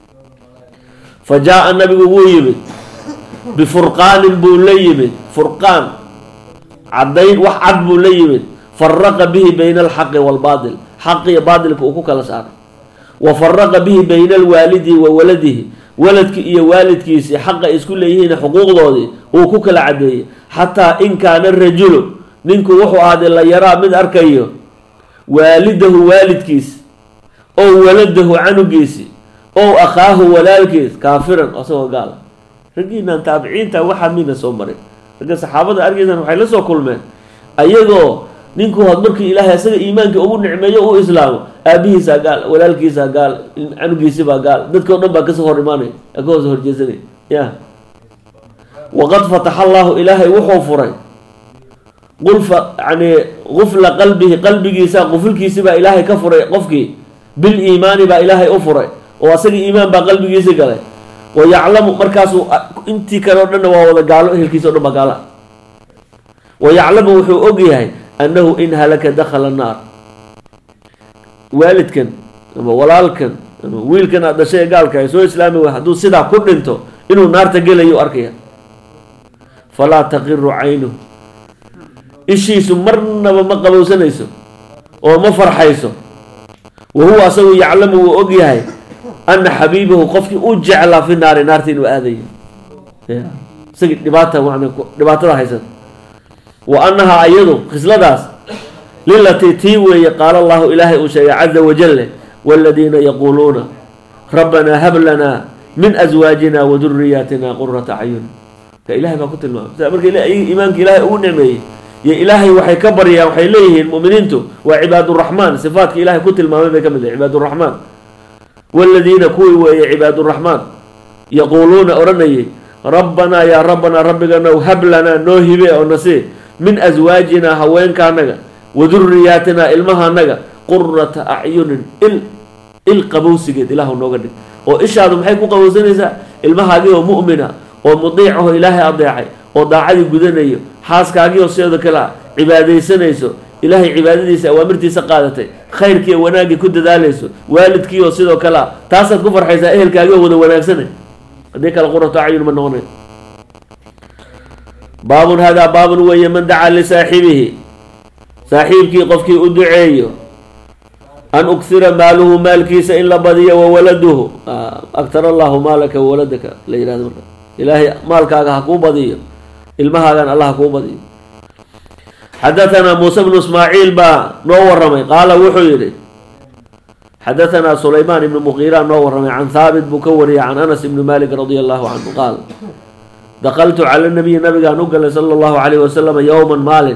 fa jaa-a nabigu wuu yimid bifurqaanin buu la yimid, furqaan caddayn wax cad buu la yimid, faraqa bihi bayna alxaqi waalbaatil, xaqi iyo baatilka uu ku kala saaray. wa faraqa bihi bayna alwaalidi wa waladihi, waladki iyo waalidkiisii xaqa ay isku leeyihiin xuquuqdoodii uu ku kala cadeeyey. xataa in kaana rajulu, ninku wuxuu ahaaday la yaraa mid arkayo waalidahu waalidkiis, ow waladahu canugiisi, ow akhaahu walaalkiis kaafiran asagoo gaala. raggiinaan taabiciinta waxaa mina soo maray, ragga saxaabada argeysan waxay la soo kulmeen ayagoo ninku hood markii ilaahay asaga iimaankii ugu nicmeeyo u islaamo, aabihiisaa gaal, walaalkiisaa gaal, canugiisibaa gaal, dadka o dhan baa kasoo hor imaanaya, ka hoos horjeesanay. ya waqad fataxa allahu, ilaahay wuxuu furay qulfa yani qufla qalbihi, qalbigiisa qufulkiisibaa ilaahay ka furay qofkii, biliimaani baa ilaahay u furay oo asaga iimaan baa qalbigiisi galay. wa yaclamu, markaasuu intii kale o dhanna waa wada gaalo, ehelkiisa o dhan baa gaala. wa yaclamu wuxuu og yahay annahu in halaka dakhala naar, waalidkan ama walaalkan ama wiilkan aad dhashay ee gaalka ay soo islaami way hadduu sidaa ku dhinto inuu naarta gelayo arkaya. falaa taqiru caynuhu, ishiisu marnaba ma qabowsanayso oo ma farxayso. wa huwa asagu yaclamu wuu og yahay ana xabiibahu, qofkii u jeclaa fi naari, naarta inuu aadayo. isagii dhibaata dhibaatada haysan. wa annahaa iyadu khisladaas lilatii tii weeye qaala allahu ilaahay uu sheegay caza wajale, waaladiina yaquuluuna rabbanaa hab lanaa min aswaajina wa duriyaatina qurata acyun. ka ilahay baa ku tilmaamay marka iimaanka ilaahay ugu nicmeeyey iyo ilaahay waxay ka baryaan, waxay leeyihiin mu'miniintu waa cibaaduraxmaan, sifaatka ilaahay ku tilmaamay bay ka mid yahay cibaaduraxmaan. waaladiina kuwii weeye cibaaduraxmaan yaquuluuna odhanayay rabbanaa yaa rabbanaa rabbiganow hab lanaa noo hibe oo nasii min aswaajinaa haweenkaanaga, wa duriyaatinaa ilmahaanaga, qurata acyunin il il qabowsigeed ilaahu nooga dhig. oo ishaadu maxay ku qabowsanaysaa? ilmahaagii oo mu'mina oo mudiicaho ilaahay adeecay oo daacadii gudanayo, xaaskaagii oo sidoo kale a cibaadaysanayso, ilaahay cibaadadiisa awaamirtiisa qaadatay, khayrkii oo wanaaggii ku dadaalayso, waalidkii oo sidoo kale a, taasaad ku farxaysaa, ehelkaagii oo wada wanaagsanay. haddii kale quratu acyun ma noqonay. baabun hadaa baabun weeye man dacaa lisaaxibihi, saaxiibkii qofkii u duceeyo, an uksira maaluhu maalkiisa in la badiyo wawaladuhu aktara allahu maalaka wawaladaka la yihahdo marka ilaahay maalkaaga ha kuu badiyo ilmahaagan allah ha kuu badiyo. xadatanaa muuse bnu ismaaciil baa noo waramay qaala wuxuu yihi xadatanaa sulaymaan ibnu muqiira noo waramay can haabit buu ka wariyay can anas ibni malik radia allahu canhu qaal dakaltu cala nabiyi nabigaan u galay sala allahu alayh wasalam yowman maalin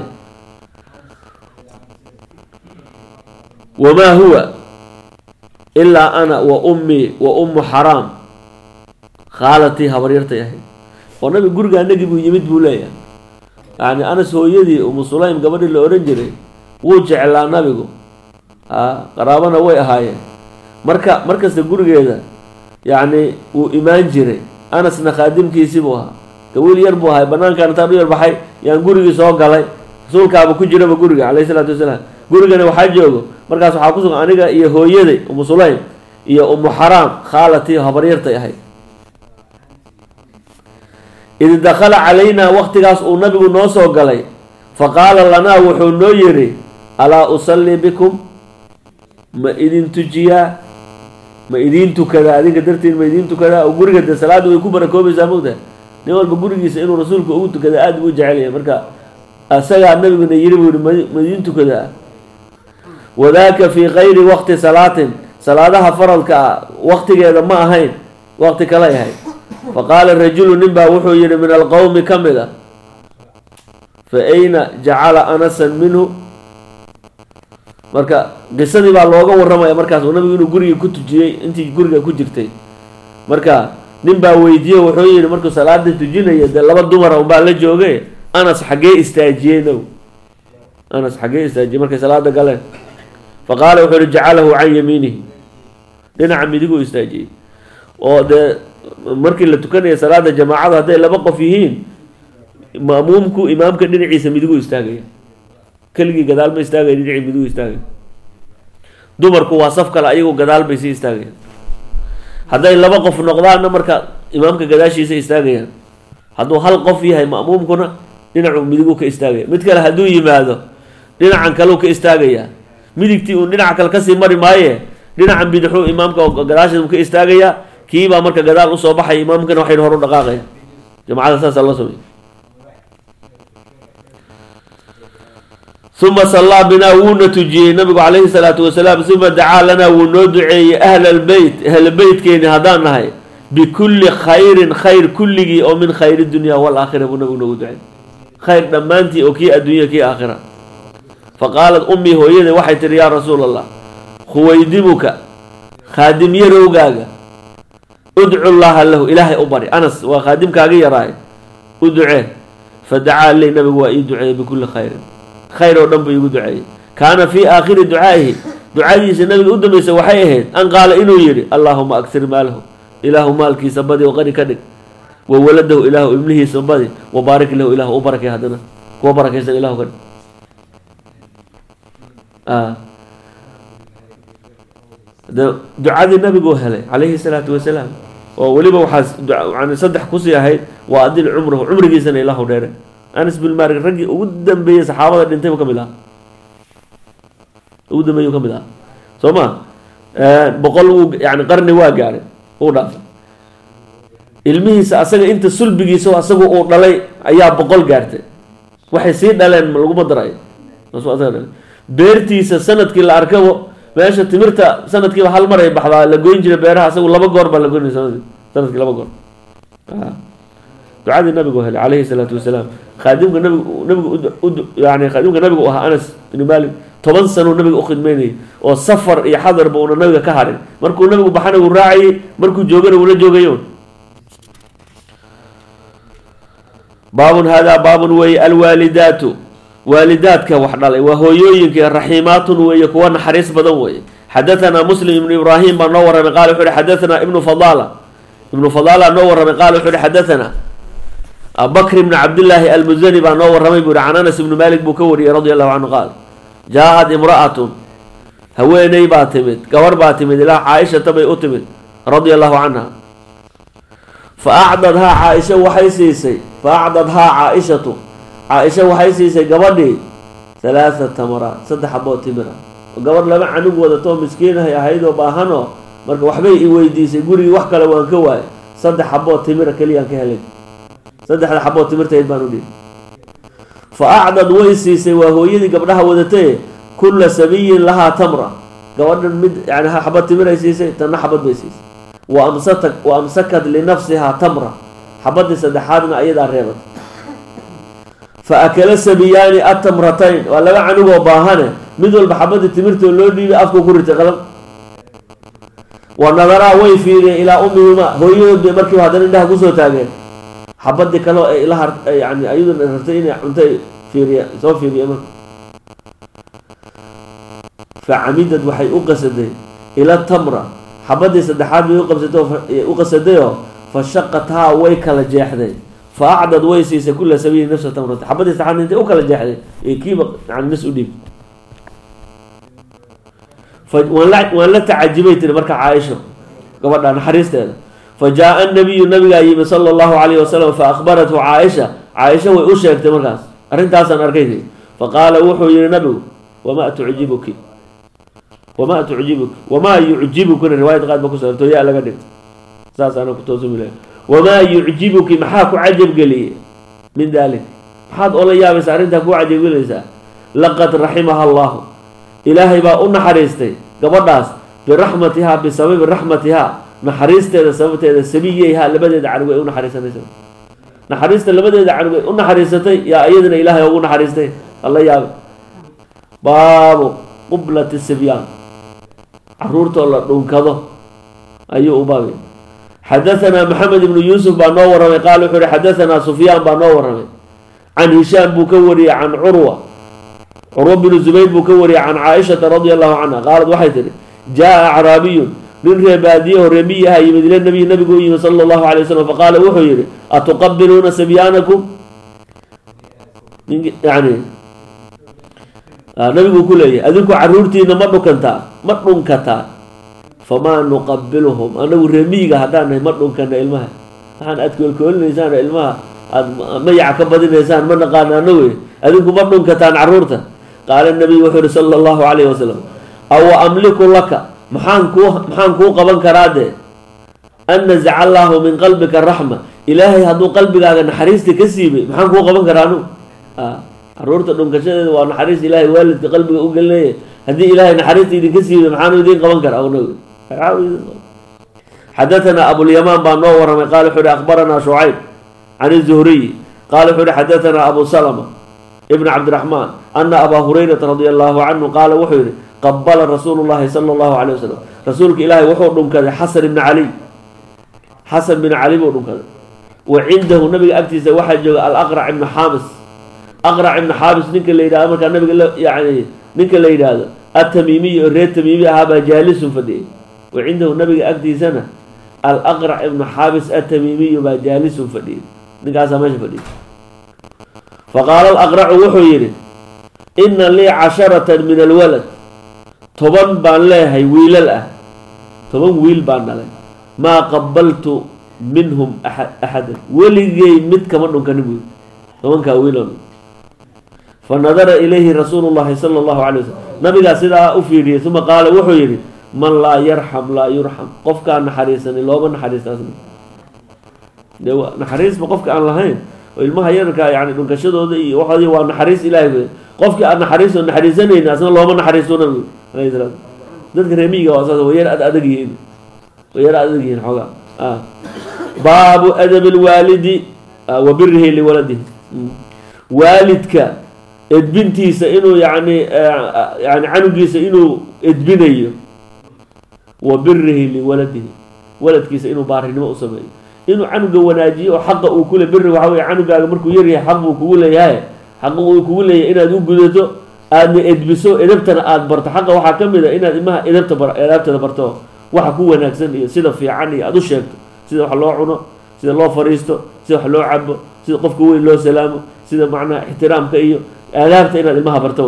wamaa huwa ilaa ana wa ummii wa ummu xaraam khaalatii habaryartay ahayd oo nabi guriga anagii buu yimid buu leeyahay. yani anas hooyadii umu sulaym gabadhii la ohan jiray wuu jeclaa nabigu qaraabana way ahaayeen marka markasta gurigeeda yani wuu imaan jiray. anasna khaadimkiisii buu ahaa gawiil yar buu ahay banaankaan intaan u yar baxay yaan gurigii soo galay rasuulkaaba ku jiraba guriga calayhi salaatu wasalaam gurigana waxaa joogo markaas waxaa ku sugan aniga iyo hooyaday umu sulaym iyo umu xaraam khaalatii habaryartay ahayd. id dakala calaynaa waqtigaas uu nabigu noo soo galay faqaala lanaa wuxuu noo yidhi alaa usallii bikum ma idin tujiyaa ma idiin tukadaa adinka dartiin ma idiin tukadaa oo guriga dee salaada way ku barakoobaysaa mogtahay nin walba gurigiisa inuu rasuulka ugu tukada aada buu jecel yahay marka isagaa nabiguna yidhi buu yihi ma idiin tukadaa wadaaka fii kayri waqti salaatin salaadaha faradka ah waqtigeeda ma ahayn waqti kale ahayd. faqaala rajulu nin baa wuxuu yihi min alqowmi ka mid a fa ayna jacala anasan minhu marka qisadii baa looga waramaya markaas uu nabigu inuu gurigii ku tujiyey intii guriga ku jirtay. marka nin baa weydiiye wuxuu yihi markuu salaada tujinaya dee laba dumara unbaa la joogay anas xaggee istaajiyey naw anas xaggee istaajiyey markay salaada galeen faqaala wuxuu yihi jacalahu can yamiinihi dhinaca midiguu istaajiyey oo dee markii la tukanaya salaada jamaacada hadday laba qof yihiin ma'muumku imaamka dhinaciisa midiguu istaagaya keligii gadaal ma istaagaya dhinacii midigu istaagaya. dumarku waa saf kale ayagu gadaal bay sii istaagayaan hadday laba qof noqdaanna marka imaamka gadaashiisa istaagayaan hadduu hal qof yahay ma'muumkuna dhinacuu midigu ka istaagaya mid kale hadduu yimaado dhinacan kaleu ka istaagayaa midigtii uun dhinaca kale kasii mari maaye dhinacan bidixuu imaamka gadaashiisa ka istaagayaa kiibaa marka gadaal usoo baxaya imaamkana waxay hor u dhaqaaqaya jamacada saasaa loo sameeyey. uma sallaa binaa wuuna tujiyey nabigu calayhi salaatu wasalaam uma dacaa lanaa wuu noo duceeyey ahla albeyt ahla beytkeeni haddaan nahay bikulli khayrin khayr kulligii oo min khayri dunya waalaakhira buu nabigu noogu duceeyey khayr dhammaantii oo kii adduunya kii aakhira. faqaalat ummii hooyada waxay tihi yaa rasuula allah khuwaydimuka khaadim yarowgaaga udcu llaha lahu ilaahay u bari anas waa khaadimkaaga yaraay u ducee fadacaa ley nabigu waa ii duceeyey bikulli khayrin khayr oo dhan buu iigu duceeyey. kaana fii aakhiri ducaa'ihi ducadiisa nabiga u dambaysa waxay ahayd an qaala inuu yidhi allaahuma aksir maalahu ilaahu maalkiisa badi oo qani ka dhig wa waladahu ilaahu ibnihiisa badi wa baarik lahu ilaahu u barakay haddana kuwa barakaysan ilaahu ka dhig. ducadii nabigu helay calayhi salaatu wasalaam oo weliba waxaa yani saddex kusii ahayd waa adil cumrahu cumrigiisana ilaahu dheere. anas bin malik raggii ugu dambeeyey saxaabada dhintay buu ka mid ahaa ugu dambeeyey ka mid ahaa soo ma boqol uu yani qarni waa gaaray uu dhaafay ilmihiisa asaga inta sulbigiisa asagu uu dhalay ayaa boqol gaartay waxay sii dhaleen laguma daray beertiisa sanadkii la arkabo meesha timirta sanadkiiba hal mar ay baxdaa la goyn jiray beeraha asagu laba goor baa la goynay sanadkii sanadkii laba goor. ducadii nabigu helay calayhi salaatu wasalaam khaadimka nabigu nabigu yani khaadimka nabigu u ahaa anas ibn malik toban sano nabiga u khidmeynayay oo safar iyo xadarba uuna nabiga ka harin markuu nabigu baxana wuu raacayay markuu joogana wuu la joogayoon. baabun haadaa baabun weeye alwaalidaatu waalidaadka wax dhalay waa hooyooyinka raxiimaatun weeye kuwa naxariis badan weeye. xadatanaa muslim ibnu ibraahim baa noo warramay qaala wuxuu ihi xadatanaa ibnu fadaala ibnu fadaala noo warramay qaala wuxuu ihi xadatanaa abubakr ibn cabdillaahi almuzani baa noo warramay buu ihi can anas ibnu malik buu ka wariyey radia allahu canhu qaal jaa-ad imra'atun haweeney baa timid gabar baa timid ilaa caaishata bay u timid radia allahu canha fa acdadhaa caaisha waxay siisay fa acdadhaa caaishatu caaisha waxay siisay gabadhii halaatha tamaraat saddex xaboo timira gabar laba canug wadato miskiinahay ahaydoo baahanoo marka waxbay i weydiisay gurigii wax kale waan ka waayay saddex xaboo timira keliyaan ka helay saddexda xaboo timirtayd baan u dhihi fa acdad way siisay waa hooyadii gabdhaha wadatay kulla sabiyin lahaa tamra gabadhan mid yani xabad timir ay siisay tanna xabad bay siisay wa amsata wa amsakat linafsihaa tamra xabadii saddexaadna ayadaa reebat fa akala sabiyaani atamratayn waa laba canugoo baahane mid walba xabadii timirtoo loo dhiibay afkuu ku ritay qalan wa nadaraa way fiiriyeen ilaa ummihima hooyadood bay markiiba haddana indhaha kusoo taageen xabadii kaleo ay ila har yani ayaduna rabtay inay cuntay fiiriya soo fiiriya marka facamidad waxay u qasaday ila tamra xabadii saddexaad bay uqabsatay u qasadayoo fa shaqathaa way kala jeexday fa acdad way siisay kulla sabiili nafsa tamrata xabadii saddexaad intay u kala jeexday ee kiiba yani nas u dhiib waan la waan la tacajibay tiri marka caaisho gabadha naxariisteeda fa jaa nabiyu nabigaa yimi sala allahu calayhi wasalam fa akhbarathu caaisha caaisha way u sheegtay markaas arrintaasaan arkaytay fa qaala wuxuu yihi nabigu wamaa tucjibuki wamaa tucjibuki wamaa yucjibukuna riwaayad qaad ba ku saarto yaa laga dhigto saas ana ku toosumi lahay wamaa yucjibuki maxaa ku cajab geliyey min dalik maxaad ola yaabaysa arrintaa ku cajabgelaysaa laqad raximaha allahu ilaahay baa u naxariistay gabadhaas biraxmatihaa bisababi raxmatihaa naxariisteeda sababteeda sabiyeyhaa labadeeda canug ay u naxariisanaysa naxariista labadeeda canug ay u naxariisatay yaa iyadana ilaahay ugu naxariistay alla yaabay baabu qublati sibyaan caruurtoo la dhunkado ayuu u baabay xadahanaa maxamed ibnu yuusuf baa noo warramay qaala wuxuu ihi xadahanaa sufyaan baa noo warramay can hishaam buu ka wariyey can curwa curwa binu zubayr buu ka wariyey can caaishata radia allahu canha qaalad waxay tihi jaa acraabiyun nin ree baadiyaho reemiyaha yimid ila nabiy nabigu u yimid sala allahu alay wasalam faqaala wuxuu yihi atuqabiluuna sabyaanakum yani nabigu ku leeyahay adinku caruurtiina ma dhukantaa ma dhunkataa famaa nuqabiluhum anagu reemiyiga haddaan nahay ma dhunkana ilmaha waxaan aad koolkoolinaysaan ilmaha aada mayaca ka badinaysaan ma naqaana anagu adinku ma dhunkataan caruurta qaala nabiy wuxuu yihi sala allahu calayhi wasalam awa amliku laka maxaan kuu maxaan kuu qaban karaa dee an nazaca allaahu min qalbika raxma ilaahay hadduu qalbigaaga naxariista ka siibay maxaan kuu qaban karaa anu caruurta dhunkashadeeda waa naxariis ilaahay waalidka qalbiga u gelinaya haddii ilaahay naxariista idinka siibay maxaanu idiin qaban karaa xadatanaa abulyamaan baa noo warramay qaala wuxuu uhi akhbaranaa shucayb can izuhriy qaala wuxuu uhi xadatanaa abu salama ibn cabdiraxmaan ana abaa hurayrata radia allahu canhu qaala wuxuu yihi qabala rasuulu llahi sala allahu calay wasalam rasuulka ilaahay wuxuu dhunkaday xasan ibna caliy xasan bin cali buu dhunkaday wa cindahu nabiga agtiisa waxaa jooga alaqrac ibna xaabis aqrac ibna xaabis ninka la yidhahdo markaa nabiga yani ninka la yidhaahdo atamiimiy oo reer tamiimi ahaabaa jaalisun fadhiyay wa cindahu nabiga agtiisana alaqrac ibna xaabis atamiimiyu baa jaalisun fadhiyay ninkaasaa meesha fadhiyay faqaala alaqracu wuxuu yidhi ina lii casharatan min alwalad toban baan leeyahay wiilal ah toban wiil baan dhalay maa qabaltu minhum axadan weligay mid kama dhunkanin buy tobankaa wiilon fa nadara ilayhi rasuulu llahi sala allahu calay wasalam nabigaa sidaa u fiidhiyay uma qaala wuxuu yidhi man laa yarxam laa yurxam qofkaan naxariisanin looma naxariistaasna de naxariisba qofka aan lahayn oo ilmaha yararkaa yani dhunkashadooda iyo waxoodii waa naxariis ilaahay wey qofkii aad naxariiso naxariisanayni asna looma naxariisto nabigu alayhi salaam dadka reemiyiga waa saas way yar ad adag yihiin way yar adag yihiin xoogaa baabu adabi lwaalidi wa birihi liwaladihi waalidka edbintiisa inuu yani yani canugiisa inuu edbinayo wa birihi liwaladihi waladkiisa inuu baarinimo u sameeyo inuu canuga wanaajiyo oo xaqa uu kule biri waxa wey canugaaga markuu yaryahay xaq buu kugu leeyahay xaqa uu kugu leeyahay inaad u gudato aadna edbiso edabtana aada barto xaqa waxaa ka mid a inaad ilmaha edabta bar edaabtada barto waxa ku wanaagsan iyo sida fiican iyo aada u sheegto sida wax loo cuno sida loo fariisto sida wax loo cabo sida qofka weyn loo salaamo sida macnaha ixtiraamka iyo aadaabta inaad ilmaha barto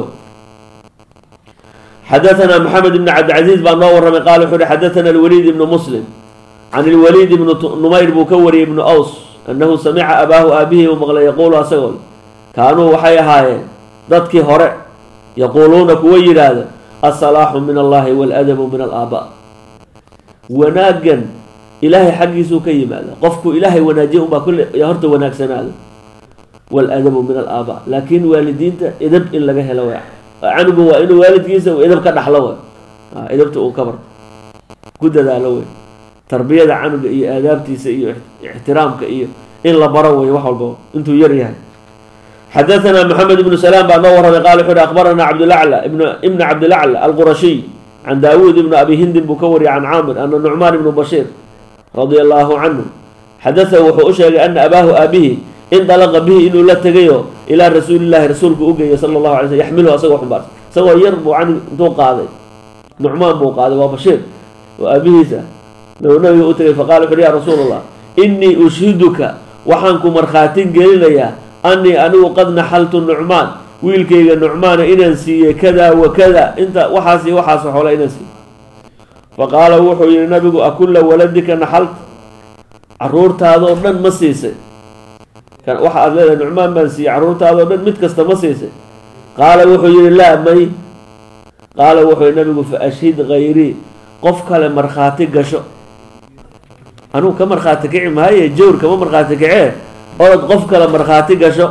xadatanaa maxamed ibni cabdilcaziiz baa noo warramay qaala wuxuu uhi xadatanaa alwaliid ibnu muslim can ilwaliid ibnu numayr buu ka wariyey ibnu aws annahu samica abaahu aabihii uu maqlay yaquulu asagoo kaanuu waxay ahaayeen dadkii hore yaquuluuna kuwa yidhaahda asalaaxu min allahi waladabu min alaabaa. wanaagan ilaahay xaggiisuu ka yimaada, qofku ilaahay wanaajiya unbaa kulle horta wanaagsanaada. waladabu min alaabaa, laakiin waalidiinta edab in laga helo way. canugu waa inuu waalidkiisa edab ka dhaxlo way, edabta uu ka barto ku dadaalo way. tarbiyada canuga iyo aadaabtiisa iyo ixtiraamka iyo in la baro way wax walba intuu yar yahay. xadaثna mحamed بن سلام baa noo waramay qaal wuxuu hi akhbarana cabdاlأعlى ibn cabdاlأعlى alqurashiy can daawuud ibn abi hindin buu ka wariyay can caamir ana nucmaan ibn bashir radia allahu canhu xadaثahu wuxuu u sheegay ana abaahu aabihi indalaqa bihi inuu la tegayo ilaa rasuuli llahi rasuulku u geeyay sala اllahu alay slm yaxmiluhu asagoo xumbaarsan isagoo yar buu can intuu qaaday nucmaan buu qaaday waa bashiir oo aabihiisa nabiga u tegay faqala wuxu uhi ya rasuul allah inii ushhiduka waxaan ku markhaatin gelinayaa anii anigu qad naxaltu nucmaan wiilkayga nucmaana inaan siiyey kada wa kada inta waxaas iyo waxaas xoola inaan siiyey. faqaala wuxuu yihi nabigu akulla waladika naxalt, caruurtaadoo dhan ma siisay? waxa aad leedahay nucmaan baan siiyey, caruurtaadoo dhan mid kasta ma siisay? qaala wuxuu yihi laa may. qaala wuxuu yihi nabigu fa ashhid hayrii, qof kale markhaati gasho. anugu ka markhaati kici maaye, jawr kama markhaati kacee, orod qof kale markhaati gasho.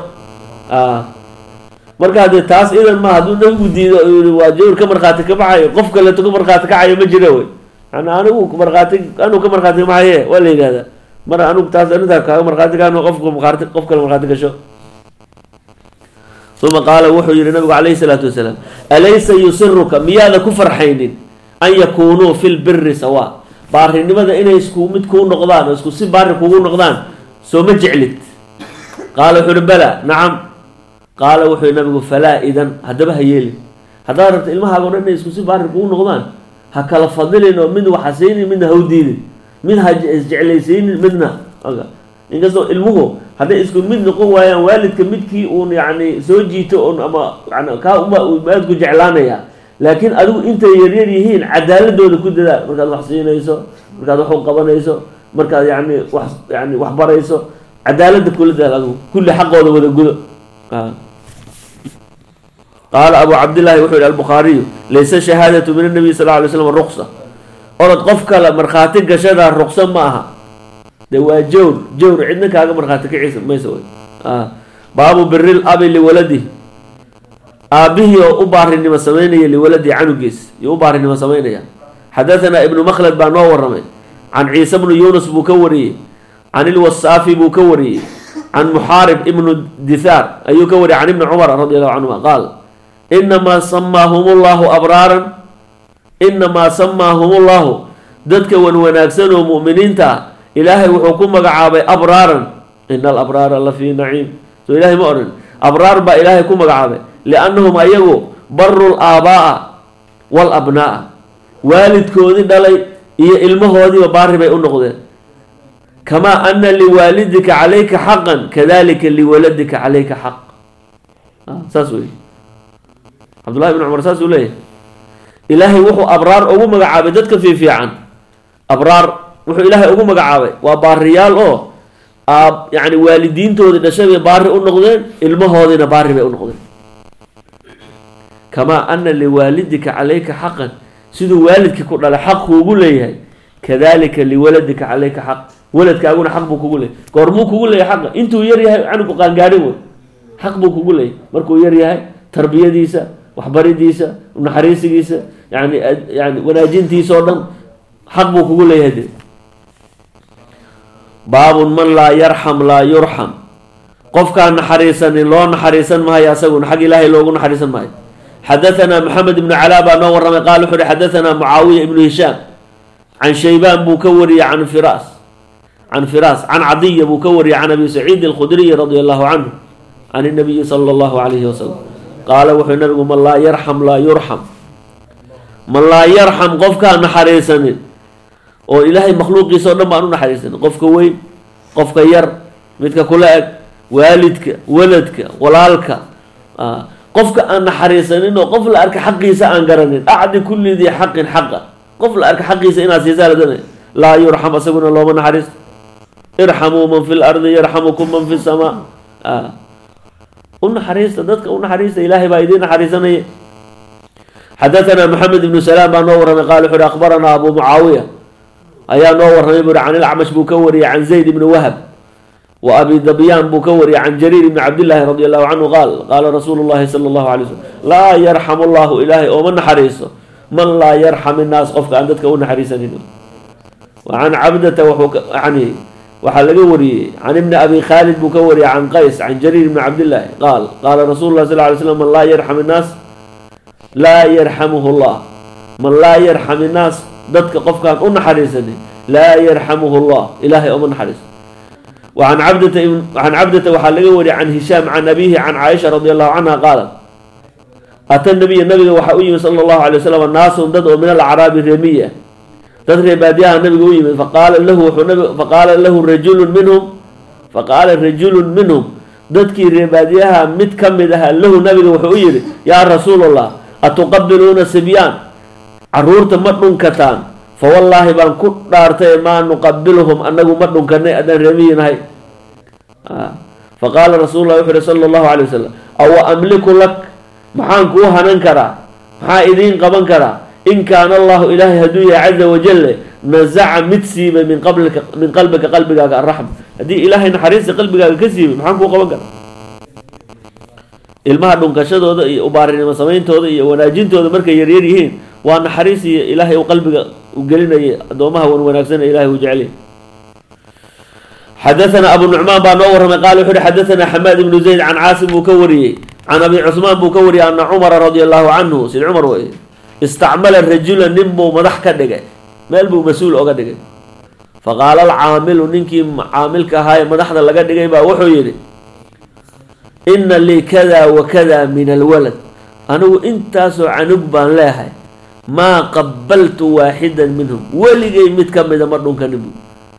marka haddee taas idan ma hadduu nabigu diido waa jawr ka markhaati ka baxayo, qof kaleeto ka markhaati kacayo ma jira wey. yani anigu markhaati anugu ka markhaati kamaxaye waa la yidhahdaa mar anugu taas arintaa kaaga markhaati kaano qofka markhaati qof kale markhaati gasho. uma qaala wuxuu yihi nabigu calayhi salaatu wasalaam alaysa yusiruka miyaada ku farxaynin an yakuunuu fi lbiri sawa, baarinimada inay isku mid kuu noqdaan oo isku si baari kugu noqdaan soo ma jeclid? qaala wuxuu uhi bala nacam. qaala wuxuu yihi nabigu falaa idan haddaba ha yeelin. haddaad rabta ilmahaaga o dhan inay isku si baari kugu noqdaan ha kala fadilin oo mid waxasaynin midna ha u diidin, mid ha isjeclaysiinin midna. inkastoo ilmuhu hadday isku mid noqon waayaan waalidka midkii uun yani soo jiito un ama yani kaa uma aadku jeclaanaya, laakiin adigu intay yaryar yihiin cadaaladooda ku dadaal. markaad wax siinayso, markaad wax u qabanayso, markaad yani wax yani wax barayso, cadaalada kula dadaal, adigu kulli xaqooda wada gudo. qaala abu cabdillahi wuxuu yihi albukhaariyu laysa shahaadatu min anabiy sal lla alay slam ruqsa, orod qof kale markhaati gashadaa ruqsa ma aha, de waa jawr. jawr cidna kaaga markhaati kiciisa maysa wey. baabu biri labi liwaladihi, aabihii oo u baarinimo samaynaya liwaladihi canugiis iyo u baarinimo samaynaya. xadaثana ibnu makhlad baa noo waramay can ciise bnu yunus buu ka wariyey, can ilwasaafi buu ka wariyey, can muxaarib ibnu dithaar ayuu ka wariyay can ibni cumar radi allahu canhuma qaal inamaa samaahum llahu abraaran, inamaa samaahum llahu dadka wan wanaagsan oo mu'miniinta ah ilaahay wuxuu ku magacaabay abraaran. ina alabraara la fii naciim, soo ilahay ma odhan abraar baa ilaahay ku magacaabay liannahum ayagu baru laabaa'a walabnaa'a, waalidkoodii dhalay iyo ilmahoodiiba baari bay u noqdeen. kamaa ana liwaalidika calayka xaqan kadalika liwaladika calayka xaq. saas wey cabdullahi ibn cumar saas uu leeyahay. ilaahay wuxuu abraar ugu magacaabay dadka fiifiican, abraar wuxuu ilaahay ugu magacaabay waa baariyaal oo yani waalidiintoodii dhashay bay baari u noqdeen, ilmahoodiina baari bay u noqdeen. kamaa ana liwaalidika calayka xaqan, siduu waalidkii ku dhalay xaq kuugu leeyahay, kadalika liwaladika calayka xaq, waladkaaguna xaq buu kugu leeyahay. goormuu kugu leeyahay xaqa? intuu yar yahay canugu qaangaarin wey, xaq buu kugu leeyahay. markuu yar yahay tarbiyadiisa, waxbaridiisa, naxariisigiisa, yani yani wanaajintiisa oo dhan xaq buu kugu leeyahay. de baabun man laa yarxam laa yurxam, qofkaan naxariisanin loo naxariisan maayo, asaguna xag ilaahay loogu naxariisan maayo. xadaثana maxamed ibnu calaa baa noo waramay qaal wuxu uhi xadaثana mucaawiya ibnu hishaam can shaybaan buu ka wariyey can firas can firas can cadiya buu ka wariyey can abi saciid alkhudriy radi allahu canhu can الnabiyi salى اllahu alayhi wasalam qaala wuxuu nabigu man laa yarxam laa yurxam, man laa yarxam qofkaan naxariisanin oo ilaahay makhluuqiisa o dhan baan u naxariisanin, qofka weyn, qofka yar, midka kula eg, waalidka, waladka, walaalka, qofka aan naxariisanin oo qof la arka xaqiisa aan garanin. acdi kulli dii xaqin xaqa, qof la arka xaqiisa inaad siisaa ladanay laa yurxam, asaguna looma naxariisto. irxamuu man fi lardi yarxamukum man fi samaa, u naxariista dadka u naxariista, ilaahay baa idiin naxariisanaya. حدثنا محمد بن سلام بن نور قال وحر أخبرنا أبو معاوية أيا نور بن عن الأعمش بكوري عن زيد بن وهب وأبي ذبيان بكوري عن جرير بن عبد الله رضي الله عنه قال قال رسول الله صلى الله عليه وسلم لا يرحم الله إلهي ومن حريصه من لا يرحم الناس قفك عندك كون حريصا وعن عبدة وحك يعني وحلقوري عن ابن أبي خالد بكوري عن قيس عن جرير بن عبد الله قال قال رسول الله صلى الله عليه وسلم من لا يرحم الناس لا يرحمه الله من لا يرحم الناس ضدك قف كان أن حريصني لا يرحمه الله إلهي أمن حريص وعن عبدة عن عبدة وحلقوري عن هشام عن أبيه عن عائشة رضي الله عنها قالت أتى النبي النبي وحوي صلى الله عليه وسلم الناس ضدوا من الأعراب الرمية تدري باديها النبي قوي فقال له فقال له رجل منهم فقال رجل منهم ضدك رباديها متكمدها له نبي وحوي يا رسول الله أتقبلون الصبيان عرورت مدن كتان فوالله بان كنت دارتي ما نقبلهم أنه مدن كني أدن رميين هاي آه. فقال رسول الله صلى الله عليه وسلم أو أملك لك محان كوها ننكرا محا إذين قبن كرا إن كان الله إلهي هدوية عز وجل نزع متسيبة من قبلك من قلبك قلبك الرحم هدي إلهي نحريص قلبك كسيبة محان كوها قبن كرا ilmaha dhunkashadooda iyo ubaarinimo samayntooda iyo wanaajintooda markay yaryar yihiin waa naxariis iyo ilaahay uu qalbiga u gelinayay adoomaha wan wanaagsan ilaahay uu jecel yahay حدثنا أبو النعمان بن نور قال وحده حدثنا حماد بن زيد عن عاصم بكوري عن أبي عثمان بكوري أن عمر رضي الله عنه سيد عمر وإيه استعمل الرجل نمو مدح كدغه ميل بو مسؤول اوغا دغه فقال العامل نينكي عاملك هاي مدحدا لغا دغاي با وحو يري إن لي كذا وكذا من الولد أنا إنتاسو عنق بان لهاي ما قبلت واحدا منهم ولغي متكمد مردون كنبو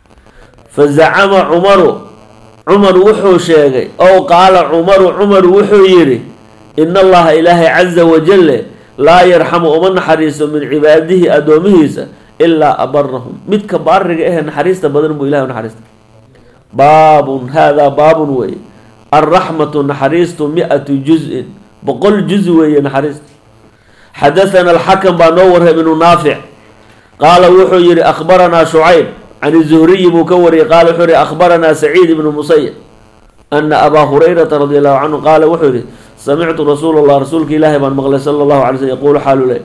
فزعم عمر عمر وحو شيغي أو قال عمر عمر وحو يري إن الله إلهي عز وجل لا يرحم ومن حريص من عباده أدومهيسا إلا أبرهم متك بارك إيه نحريص بدن بو إله نحريص باب هذا باب وي الرحمة نحريص مئة جزء بقول جزء وي نحريص حدثنا الحكم بنور بن نافع قال وحو يري أخبرنا شعيب عن الزهري مكوري قال حري أخبرنا سعيد بن مسيب أن أبا هريرة رضي الله عنه قال وحري سمعت رسول الله رسولك إلهي بن مغلى صلى الله عليه وسلم يقول حال لي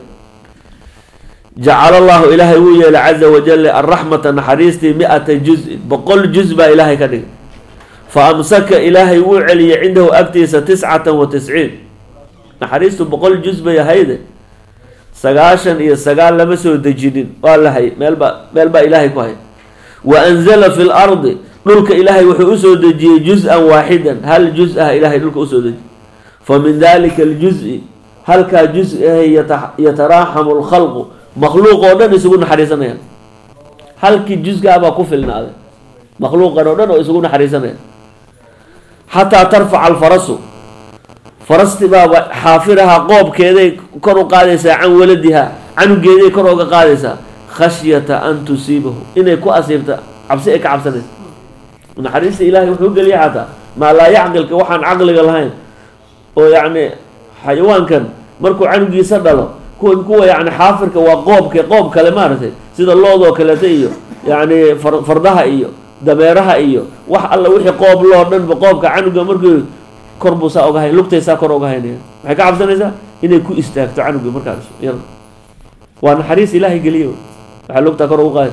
جعل الله إلهي ويا عز وجل الرحمة نحريستي مئة جزء بقول جزء إلهي كده فأمسك إلهي وعلي عنده أكتيس تسعة وتسعين نحريسته بقول جزء يا هيدا سقاشن إيا سقال لمسوا دجينين قال لهي ميلبا ميلبا إلهي كوهي وأنزل في الأرض ملك إلهي وحي دجي جزءا واحدا هل جزء إلهي ملك أسود فمن ذلك الجزء هل كجزء يتراحم الخلق مخلوق ودن يسقون حريصنا يعني. هل كجزء أبا كفلنا هذا مخلوق ودن يسقون حريصنا يعني. حتى ترفع الفرس فرست بابا حافرها قوب كذا كرو قادسة عن ولدها عن جذي كرو قادسة خشية أن تصيبه إن يكون أصيبت عبسئك عبسنة من حريص إلهي وحق لي حتى ما لا يعقل كوحن عقل الهين ويعني حيوان كان مركو عنو يسدله كون كو يعني حافر كوقوب كقوب كلمات سيد الله ذو كلتيه يعني فردها إيو دميرها إيو وح الله وحي قوب الله دن بقوب كعنو مركو كربوسا أوجهين لقطة كر أوجهين هيك عبسنا إذا إنه يكون استاك عنو مركز يلا وأنا حريص إلهي قليل لقطة كر أوجهين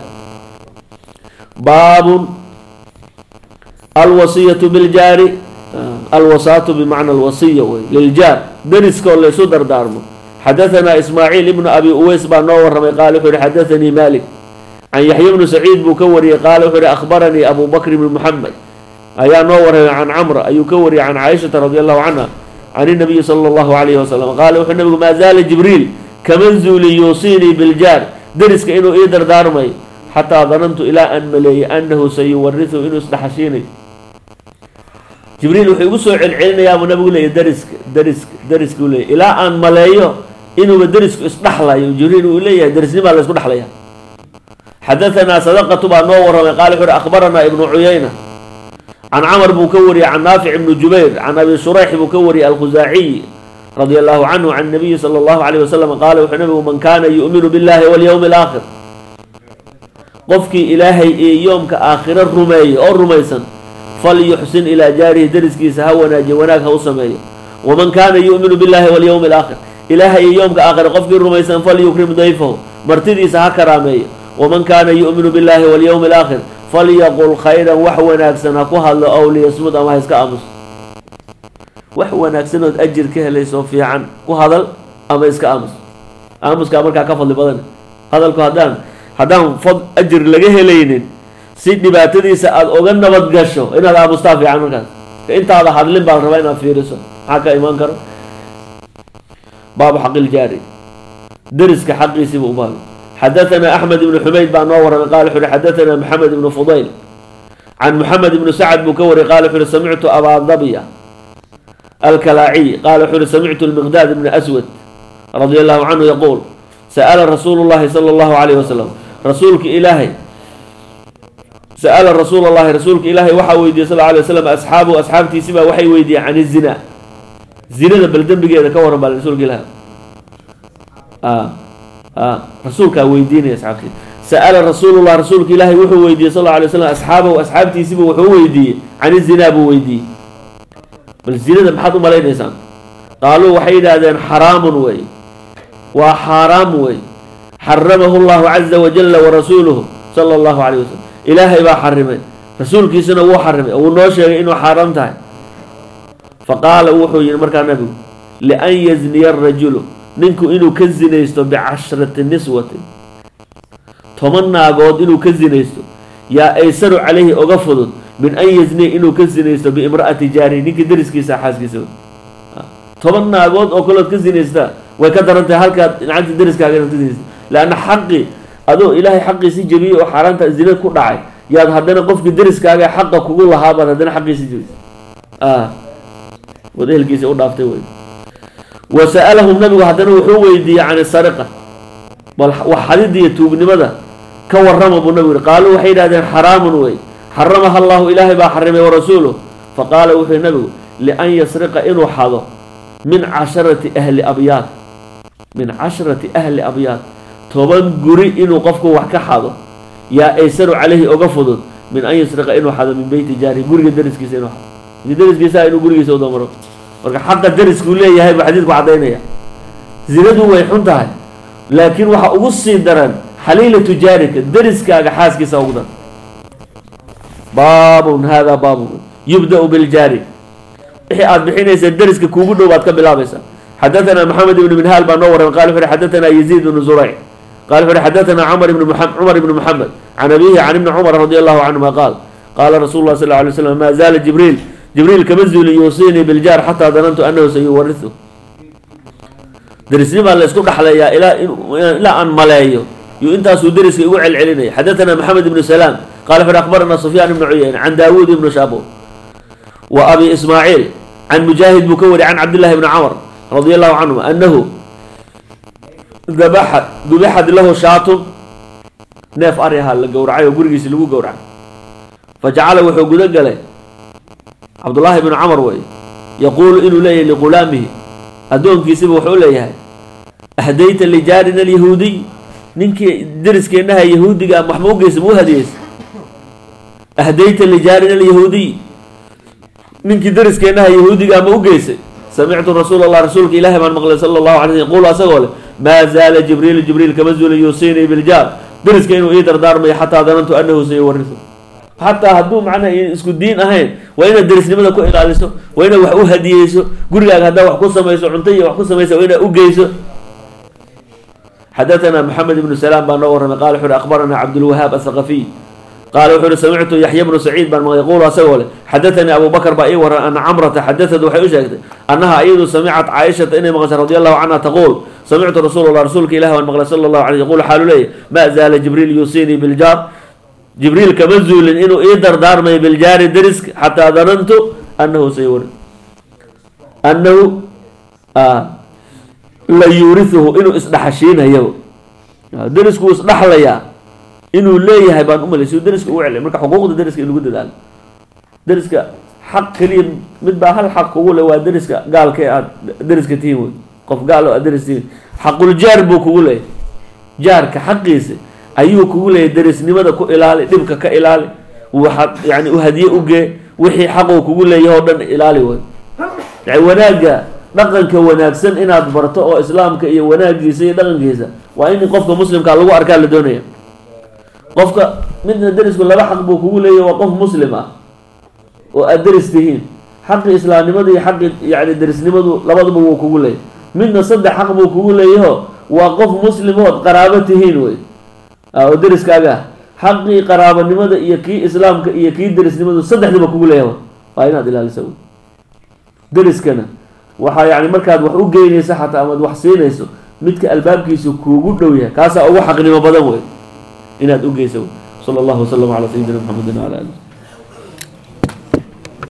باب الوصية بالجار الوصاة بمعنى الوصية للجار درس كل صدر دارمه حدثنا إسماعيل ابن أبي أويس بن نور قال حدثني مالك عن يحيى بن سعيد بكوري قال أخبرني أبو بكر بن محمد أيا نور عن عمرو أي كوري عن عائشة رضي الله عنها عن النبي صلى الله عليه وسلم قال النبي ما زال جبريل كمنزل يوصيني بالجار درس كأنه يقدر دارمي حتى ظننت إلى أن ملي أنه سيورثه إنه استحشيني جبريل وحيوسو علعلنا يا ابو نبي لي درس درس درس لي الى ان ملايو انه بدرس اصدحلا جبريل ولي درسني ما لا اسكو دخليا حدثنا صدقه بن نور قال اخبرنا ابن عيينه عن عمر بن كوري عن نافع بن جبير عن ابي شريح بن كوري الخزاعي رضي الله عنه عن النبي صلى الله عليه وسلم قال وحنبه من كان يؤمن بالله واليوم الآخر قفك إلهي يوم كآخر الرمي أو الرميسا فليحسن إلى جاره درسك سهونا جوناك هو سمي ومن كان يؤمن بالله واليوم الآخر إلهي يوم كآخر قفك الرميسا فليكرم ضيفه مرتدي سها كرامي ومن كان يؤمن بالله واليوم الآخر فليقل خيرا وحونا أكسنا كهل أو ليصمد أما يسكى أمس وحونا أكسنا أجر كهل يسوفي عن كهل أما يسكى أمس أمس كأمر كفضل بدن هذا الكهدان هدان فضل أجر لجه لينين سيدني باتدي سأل أوجن نبض قشوا إن هذا مستعفي عنه كان أنت هذا حدلين بالربعين في رسول حكى إيمان كرم باب حق الجاري درس كحق يسيب أباه حدثنا أحمد بن حميد بن نور قال حر حدثنا محمد بن فضيل عن محمد بن سعد بكوري قال حر سمعت أبا ضبية الكلاعي قال حر سمعت المقداد بن أسود رضي الله عنه يقول سأل رسول الله صلى الله عليه وسلم رسولك إلهي سأل رسول الله رسولك إلهي وحى ويدي صلى الله عليه وسلم أصحابه أصحابتي سبا وحي ويدي عن الزنا زنا بلدن بقى إذا كورا بال رسولك إلهي آه آه رسولك ويديني يا أصحابتي سأل رسول الله رسولك إلهي وحى ويدي صلى الله عليه وسلم أصحابه وأصحابتي سبا وحى ويدي عن الزنا بويدي بل الزنا بحضوا ملايين إنسان قالوا وحيد هذا حرام وي وحرام وي حرمه الله عز وجل ورسوله صلى الله عليه وسلم إلهي با حرمه رسولك سنة هو حرمه ونوشي إنه حرمته فقال وحي مركا نبي لأن يزني الرجل ننكو إنه كزنيستو بعشرة نسوة تمنى قود إنه كزنيستو يا أيسر عليه أغفض من أن يزني إنه كزنيستو بامرأة جاري ننكي درس كيسا حاس كيسا تمنى قود أكلت كزنيستا ويكدر أنت هالك نعنت درس كاغير كزنيستا لأن حقي أدو إلهي حقي سي جبيه وحرانتا الزنا كل دعي يا هدنا قفك درس كاغي حقك كل هابا هدنا حقي سي جبيه آه وده الكيس يقول دافتي وين وسألهم النبي هدنا وحو ويدي عن السرقة وحديد دي توب نمدا كورم ابو النبي قالوا وحيد هذا حرام وي حرمها الله إلهي با حرمه ورسوله فقال وحي النبي لأن يسرق إنه حاضر من عشرة أهل أبيات من عشرة أهل أبيات toban guri inuu qofku wax ka xado yaa aysaru calayhi uga fudud min an yasriqa inuu xado min beyti jaari guriga dariskiisa inuu xado dariskiisa inuu gurigiisa u damaro marka xaqa darisku leeyahay ba xadiidku cadeynaya zinadu way xun tahay laakiin waxa ugu sii daran xaliilatu jaarika dariskaaga xaaskiisa ugu dar baabun hada baabun yubda'u bil jaari wixii aad bixinaysa dariska kuugu dhow baad ka bilaabaysaa حدثنا محمد بن منهال بن نور قال حدثنا يزيد بن زريع قال حدثنا عمر بن محمد عمر بن محمد عن أبيه عن ابن عمر رضي الله عنهما قال قال رسول الله صلى الله عليه وسلم ما زال جبريل جبريل كمنزل يوصيني بالجار حتى ظننت أنه سيورثه درسني ما لسكوك حليا إلى إلى أن ملايو يو أنت سودرس يوعل علينا حدثنا محمد بن سلام قال أخبرنا سفيان بن عيينة عن داوود بن شابو وأبي إسماعيل عن مجاهد بكوري عن عبد الله بن عمر رضي الله عنه أنه ذبح ذبحت له شاة ناف أريها الجورعي وجرجس اللي هو جورع فجعل وحجود قال عبد الله بن عمر وي يقول إنه لي لغلامه أدون كيسب وحوليه أهديت لجارنا اليهودي نك درس كأنها يهودي قام محمود جسم وهديس أهديت لجارنا اليهودي نك درس كأنها يهودي قام وجيس سمعت رسول الله رسولك إله من مغلى صلى الله عليه وسلم يقول أسأله ما زال جبريل جبريل كمزول يوصيني بالجار درس كأنه يقدر دارمي حتى ظننت أنه سيورثه حتى هدو معنا اسكو الدين أهين وين الدرس لماذا كو إغاليسو وين وحو هديسو قرق هذا وحكو سميسو عنطية وحكو سميسو وين أقيسو حدثنا محمد بن سلام بن نور قال حر أخبرنا عبد الوهاب الثقفي قال وحر سمعت يحيى بن سعيد بن يقول أسأله حدثني أبو بكر بأيور أن عمرة حدثت وحي أنها أيضا سمعت عائشة إني مغسر رضي الله عنها تقول سمعت رسول الله رسولك إله والمغلى صلى الله عليه يقول حال لي ما زال جبريل يوصيني بالجار جبريل كمنزول إنه يقدر دارمي بالجار درسك حتى ظننت أنه سيورث أنه آه لا يورثه إنه إصلح شينه يو درسك إصلح ليا إنه ليه هيبان أم ليسو درسك وعلي مركا حقوق درسك إنه قد دال درسك حق كليم مد هل حق كقول ودرس قال كي درس كتير قف قال أدرس حق الجار بو كقول جار كحقيس أيوه كقول درس نمدا كإلالي دبك كإلالي وحق يعني وهديه أوجي وحي حقه كقول يهودن إلالي وين يعني وناجا نقل كوناكسن إن أدبرته أو إسلام كي وناجي سي نقل جيزة وإن قفك مسلم قال له أركان الدنيا قفك من درس كل حق بو كقول وقف مسلمة وأدرس تهين حق إسلام نمدا حق يعني درس نمدا لبض بو كقول من صدق حق بو كقول يه وقف مسلم قرابتهين وين أو درس كذا حقي قرابة نمدا يكي إسلام يكي درس نمدا صدق نما كقول يه فاين هذا اللي سوي درس كنا وحا يعني مركاد وحو جينيسا حتى أمد وحسينيسو مدك البابكيسو كوغو دويا كاسا أو حق نما بدن وين إناد أو جيسو صلى الله وسلم على سيدنا محمد وعلى آله